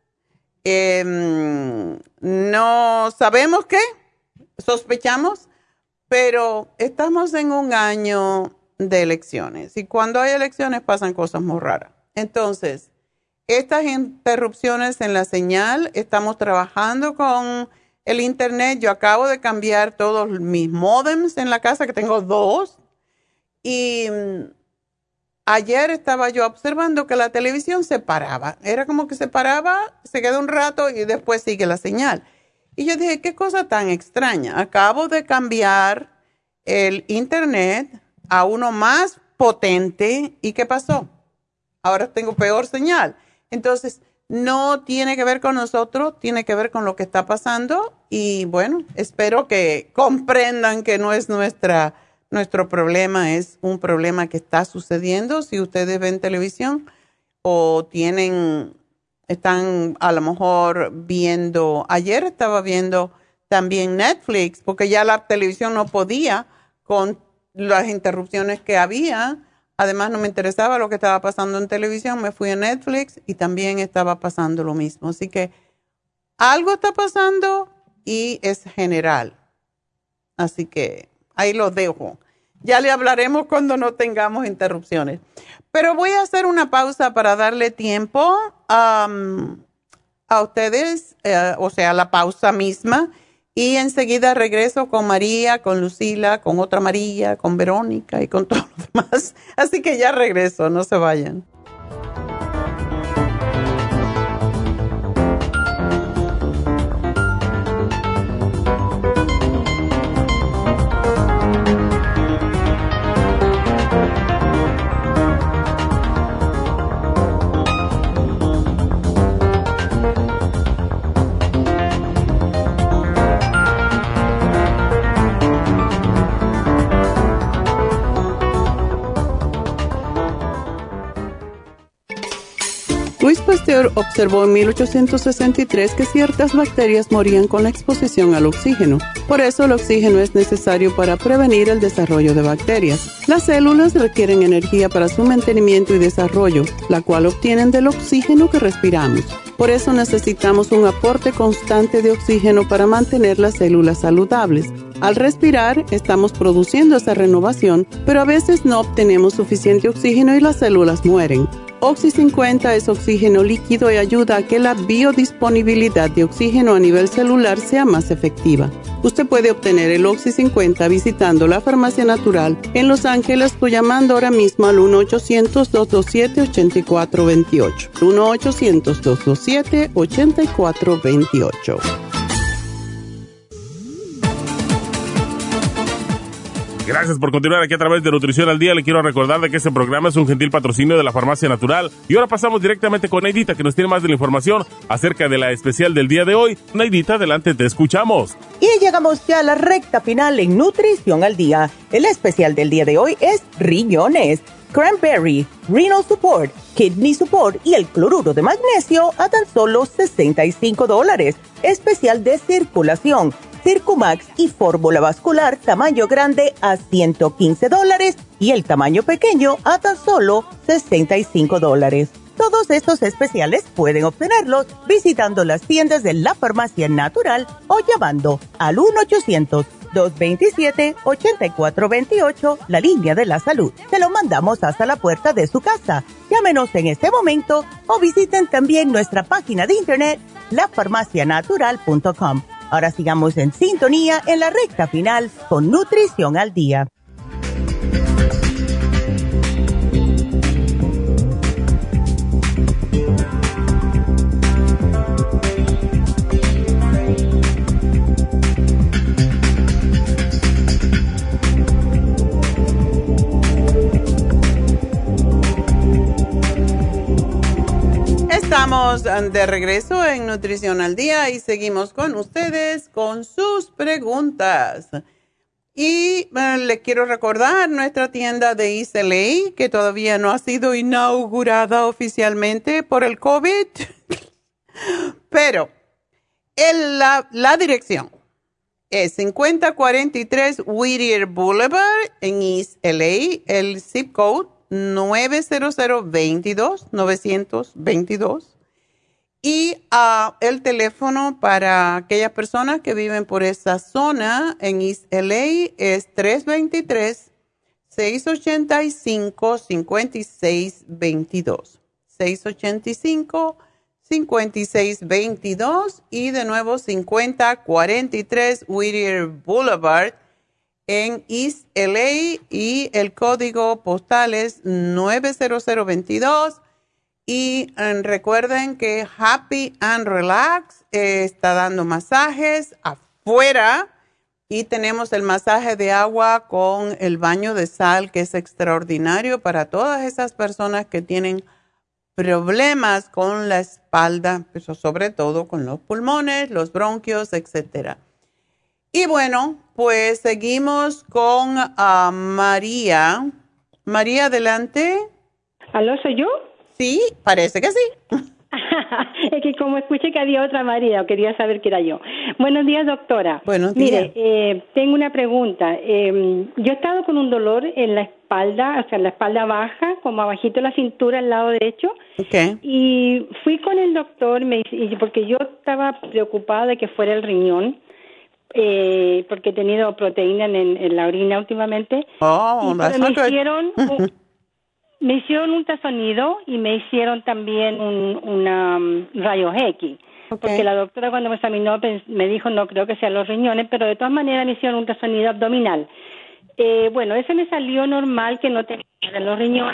No sabemos qué, sospechamos, pero estamos en un año de elecciones y cuando hay elecciones pasan cosas muy raras. Entonces, estas interrupciones en la señal, estamos trabajando con el internet. Yo acabo de cambiar todos mis módems en la casa, que tengo 2. Y ayer estaba yo observando que la televisión se paraba. Era como que se paraba, se queda un rato y después sigue la señal. Y yo dije, qué cosa tan extraña. Acabo de cambiar el internet a uno más potente. ¿Y qué pasó? Ahora tengo peor señal. Entonces, no tiene que ver con nosotros, tiene que ver con lo que está pasando y bueno, espero que comprendan que no es nuestro problema, es un problema que está sucediendo. Si ustedes ven televisión o están a lo mejor viendo, ayer estaba viendo también Netflix, porque ya la televisión no podía con las interrupciones que había. Además, no me interesaba lo que estaba pasando en televisión. Me fui a Netflix y también estaba pasando lo mismo. Así que algo está pasando y es general. Así que ahí lo dejo. Ya le hablaremos cuando no tengamos interrupciones. Pero voy a hacer una pausa para darle tiempo a ustedes, o sea, la pausa misma. Y enseguida regreso con María, con Lucila, con otra María, con Verónica y con todos los demás. Así que ya regreso, no se vayan. Louis Pasteur observó en 1863 que ciertas bacterias morían con la exposición al oxígeno. Por eso el oxígeno es necesario para prevenir el desarrollo de bacterias. Las células requieren energía para su mantenimiento y desarrollo, la cual obtienen del oxígeno que respiramos. Por eso necesitamos un aporte constante de oxígeno para mantener las células saludables. Al respirar, estamos produciendo esa renovación, pero a veces no obtenemos suficiente oxígeno y las células mueren. Oxy 50 es oxígeno líquido y ayuda a que la biodisponibilidad de oxígeno a nivel celular sea más efectiva. Usted puede obtener el Oxy 50 visitando la Farmacia Natural en Los Ángeles o llamando ahora mismo al 1-800-227-8428. 1-800-227-8428. Gracias por continuar aquí a través de Nutrición al Día. Le quiero recordar de que este programa es un gentil patrocinio de la Farmacia Natural. Y ahora pasamos directamente con Neidita, que nos tiene más de la información acerca de la especial del día de hoy. Neidita, adelante, te escuchamos. Y llegamos ya a la recta final en Nutrición al Día. El especial del día de hoy es riñones, cranberry, renal support, kidney support y el cloruro de magnesio a tan solo $65. Especial de circulación, Circumax y fórmula vascular tamaño grande a $115 y el tamaño pequeño a tan solo $65. Todos estos especiales pueden obtenerlos visitando las tiendas de la Farmacia Natural o llamando al 1-800-227-8428, la línea de la salud. Se lo mandamos hasta la puerta de su casa. Llámenos en este momento o visiten también nuestra página de internet, lafarmacianatural.com. Ahora sigamos en sintonía en la recta final con Nutrición al Día. Estamos de regreso en Nutrición al Día y seguimos con ustedes con sus preguntas. Y les quiero recordar nuestra tienda de East LA, que todavía no ha sido inaugurada oficialmente por el COVID. Pero la dirección es 5043 Whittier Boulevard en East LA, el zip code 90022. Y el teléfono para aquellas personas que viven por esa zona en East LA es 323-685-5622. 685-5622 y de nuevo 5043 Whittier Boulevard en East LA y el código postal es 90022. Y recuerden que Happy and Relax está dando masajes afuera y tenemos el masaje de agua con el baño de sal, que es extraordinario para todas esas personas que tienen problemas con la espalda, pues, sobre todo con los pulmones, los bronquios, etcétera. Y bueno, pues seguimos con María. María, adelante. ¿Aló, soy yo? Sí, parece que sí. Es que como escuché que había otra María, quería saber que era yo. Buenos días, doctora. Buenos días. Mire, tengo una pregunta. Yo he estado con un dolor en la espalda, o sea, en la espalda baja, como abajito de la cintura, al lado derecho. Okay. Y fui con el doctor, porque yo estaba preocupada de que fuera el riñón, porque he tenido proteína en la orina últimamente. Oh, that's not good. Me hicieron un ultrasonido y me hicieron también un rayos X. Okay. Porque la doctora cuando me examinó me dijo, no creo que sean los riñones, pero de todas maneras me hicieron un ultrasonido abdominal. Bueno, ese me salió normal, que no tenía los riñones,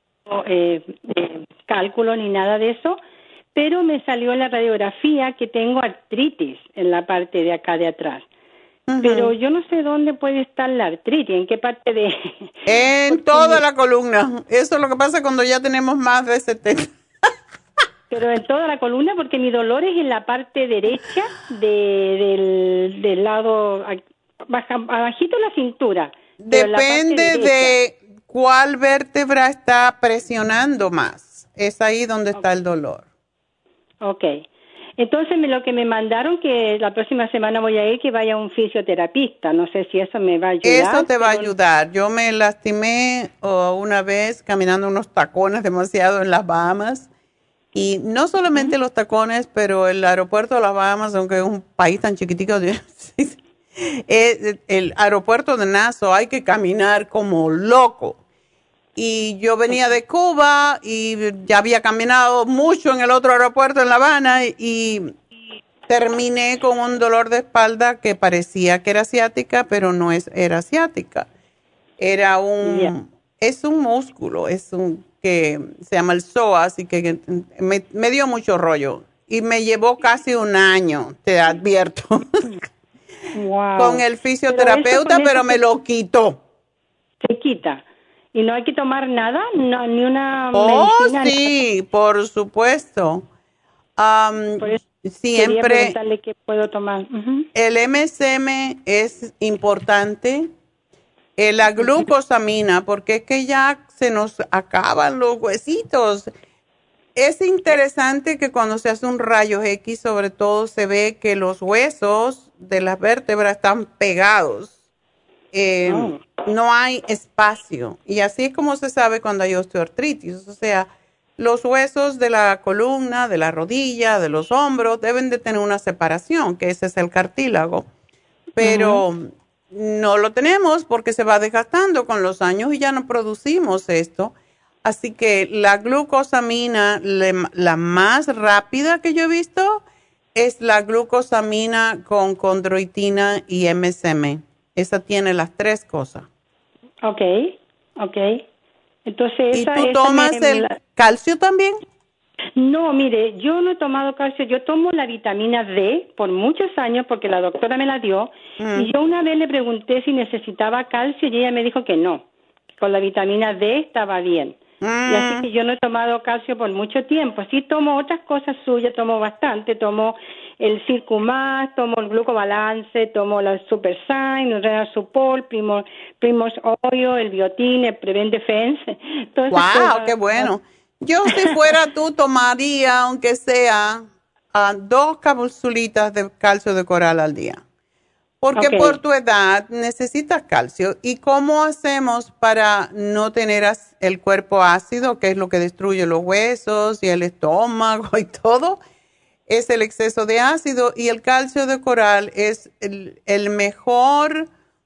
cálculo ni nada de eso, pero me salió en la radiografía que tengo artritis en la parte de acá de atrás. Pero yo no sé dónde puede estar la artritis, en qué parte de... En toda la columna. Eso es lo que pasa cuando ya tenemos más de 70. Pero en toda la columna, porque mi dolor es en la parte derecha del lado, abajito de la cintura. Depende de cuál vértebra está presionando más. Es ahí donde está el dolor. Ok. Entonces, lo que me mandaron, que la próxima semana voy a ir, que vaya a un fisioterapista. No sé si eso me va a ayudar. Eso te va a ayudar. Yo me lastimé una vez caminando unos tacones demasiado en las Bahamas. Y no solamente los tacones, pero el aeropuerto de las Bahamas, aunque es un país tan chiquitico, el aeropuerto de Nassau hay que caminar como loco. Y yo venía de Cuba y ya había caminado mucho en el otro aeropuerto en La Habana y terminé con un dolor de espalda que parecía que era ciática, pero no era ciática. Era es un músculo, que se llama el psoas y que me dio mucho rollo. Y me llevó casi un año, te advierto, con el fisioterapeuta, pero me lo quitó. Se quita. ¿Y no hay que tomar nada? No, ni una medicina. Sí, por supuesto. Siempre. Preguntarle qué puedo tomar. El MSM es importante. La glucosamina, porque es que ya se nos acaban los huesitos. Es interesante que cuando se hace un rayo X, sobre todo, se ve que los huesos de las vértebras están pegados. No hay espacio. Y así es como se sabe cuando hay osteoartritis. O sea, los huesos de la columna, de la rodilla, de los hombros, deben de tener una separación, que ese es el cartílago. Pero no lo tenemos porque se va desgastando con los años y ya no producimos esto. Así que la glucosamina, la más rápida que yo he visto, es la glucosamina con condroitina y MSM. Esa tiene las tres cosas. Ok. Entonces, ¿y tú tomas el calcio también? No, mire, yo no he tomado calcio. Yo tomo la vitamina D por muchos años porque la doctora me la dio. Y yo una vez le pregunté si necesitaba calcio y ella me dijo que no. Con la vitamina D estaba bien. Y así que yo no he tomado calcio por mucho tiempo. Sí tomo otras cosas suyas, tomo bastante. Tomo el Circumax, tomo el Glucobalance, tomo la Supersign, el Renal Support, Primos Oil, el Biotin, el Prevent Defense. ¡Wow! ¡Qué bueno! Yo si fuera tú tomaría, aunque sea 2 capsulitas de calcio de coral al día. Porque por tu edad necesitas calcio. ¿Y cómo hacemos para no tener el cuerpo ácido, que es lo que destruye los huesos y el estómago y todo? Es el exceso de ácido y el calcio de coral es el mejor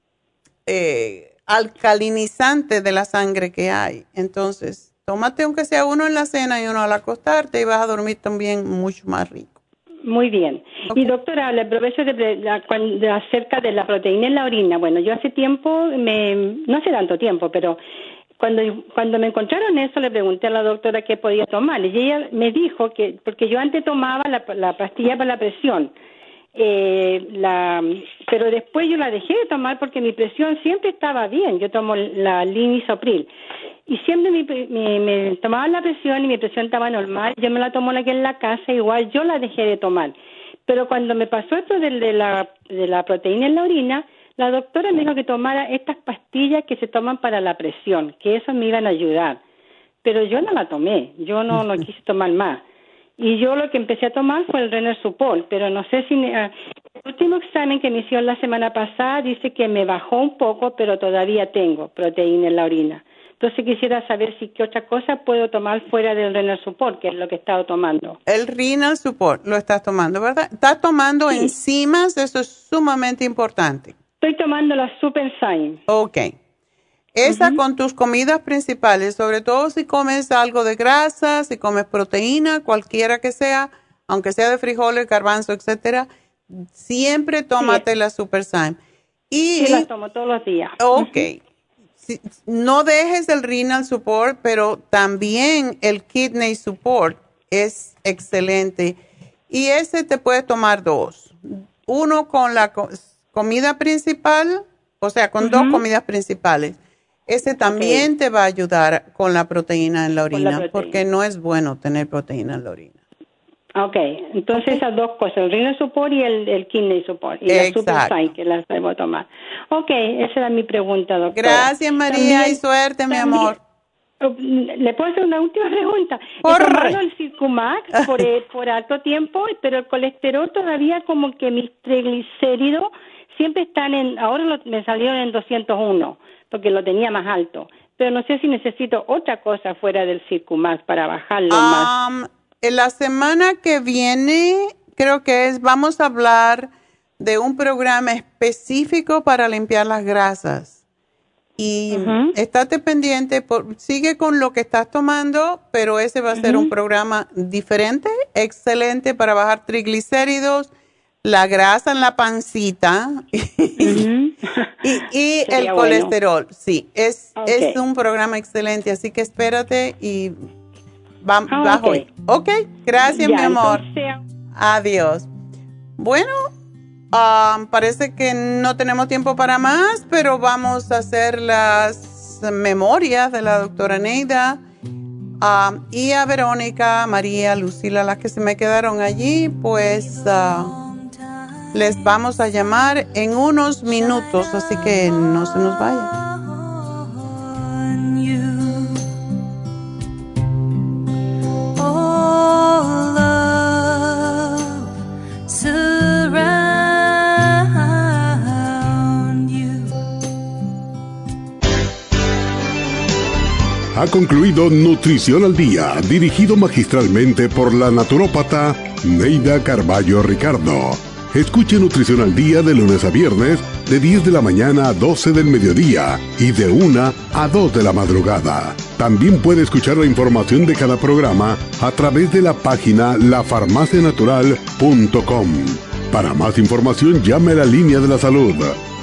alcalinizante de la sangre que hay. Entonces, tómate aunque sea uno en la cena y uno al acostarte y vas a dormir también mucho más rico. Muy bien. Y doctora, le aprovecho acerca de la proteína en la orina. Bueno, yo hace tiempo, no hace tanto tiempo, pero cuando me encontraron eso, le pregunté a la doctora qué podía tomar. Y ella me dijo que, porque yo antes tomaba la pastilla para la presión, pero después yo la dejé de tomar porque mi presión siempre estaba bien. Yo tomo la Linisopril y siempre me tomaban la presión y mi presión estaba normal. Yo me la tomo aquí en la casa, igual yo la dejé de tomar. Pero cuando me pasó esto de la proteína en la orina, la doctora me dijo que tomara estas pastillas que se toman para la presión, que eso me iban a ayudar. Pero yo no la tomé, yo no quise tomar más. Y yo lo que empecé a tomar fue el Renal Support, pero no sé si... el último examen que me hicieron la semana pasada dice que me bajó un poco, pero todavía tengo proteína en la orina. Entonces quisiera saber si qué otra cosa puedo tomar fuera del Renal Support, que es lo que he estado tomando. El Renal Support lo estás tomando, ¿verdad? ¿Estás tomando enzimas? Eso es sumamente importante. Estoy tomando la Super-Enzyme. Ok. Esa con tus comidas principales, sobre todo si comes algo de grasa, si comes proteína, cualquiera que sea, aunque sea de frijoles, garbanzo, etcétera, siempre tómate la Super-Enzyme. Sí, la tomo todos los días. Ok. No dejes el Renal Support, pero también el Kidney Support es excelente. Y ese te puedes tomar 2. Uno con la comida principal, o sea, con 2 comidas principales. Ese también te va a ayudar con la proteína en la orina, porque no es bueno tener proteína en la orina. Ok, entonces esas 2 cosas, el Renal Support y el Kidney Support, y la Super-Enzyme que las debo tomar. Ok, esa era mi pregunta, doctora. Gracias, María, también, y suerte, mi amor. ¿Le puedo hacer una última pregunta? He tomado el Circumax por alto tiempo, pero el colesterol todavía como que mis triglicéridos siempre están ahora me salieron en 201, porque lo tenía más alto. Pero no sé si necesito otra cosa fuera del Circumax para bajarlo más. En la semana que viene, creo que vamos a hablar de un programa específico para limpiar las grasas. Y estate pendiente, sigue con lo que estás tomando, pero ese va a ser un programa diferente, excelente para bajar triglicéridos, la grasa en la pancita y el colesterol. Sí, es un programa excelente, así que espérate y bajo. Ok, gracias, mi amor. Adiós. Bueno, parece que no tenemos tiempo para más, pero vamos a hacer las memorias de la doctora Neida y a Verónica, María, Lucila, las que se me quedaron allí, pues les vamos a llamar en unos minutos, así que no se nos vayan. Ha concluido Nutrición al Día, dirigido magistralmente por la naturópata Neida Carballo Ricardo. Escuche Nutrición al Día de lunes a viernes, de 10 de la mañana a 12 del mediodía y de 1 a 2 de la madrugada. También puede escuchar la información de cada programa a través de la página lafarmacianatural.com. Para más información, llame a la línea de la salud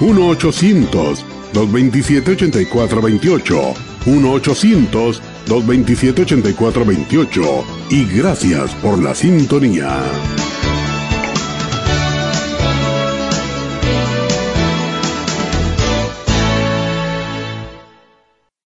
1-800-227-8428. 1-800-227-8428. Y gracias por la sintonía.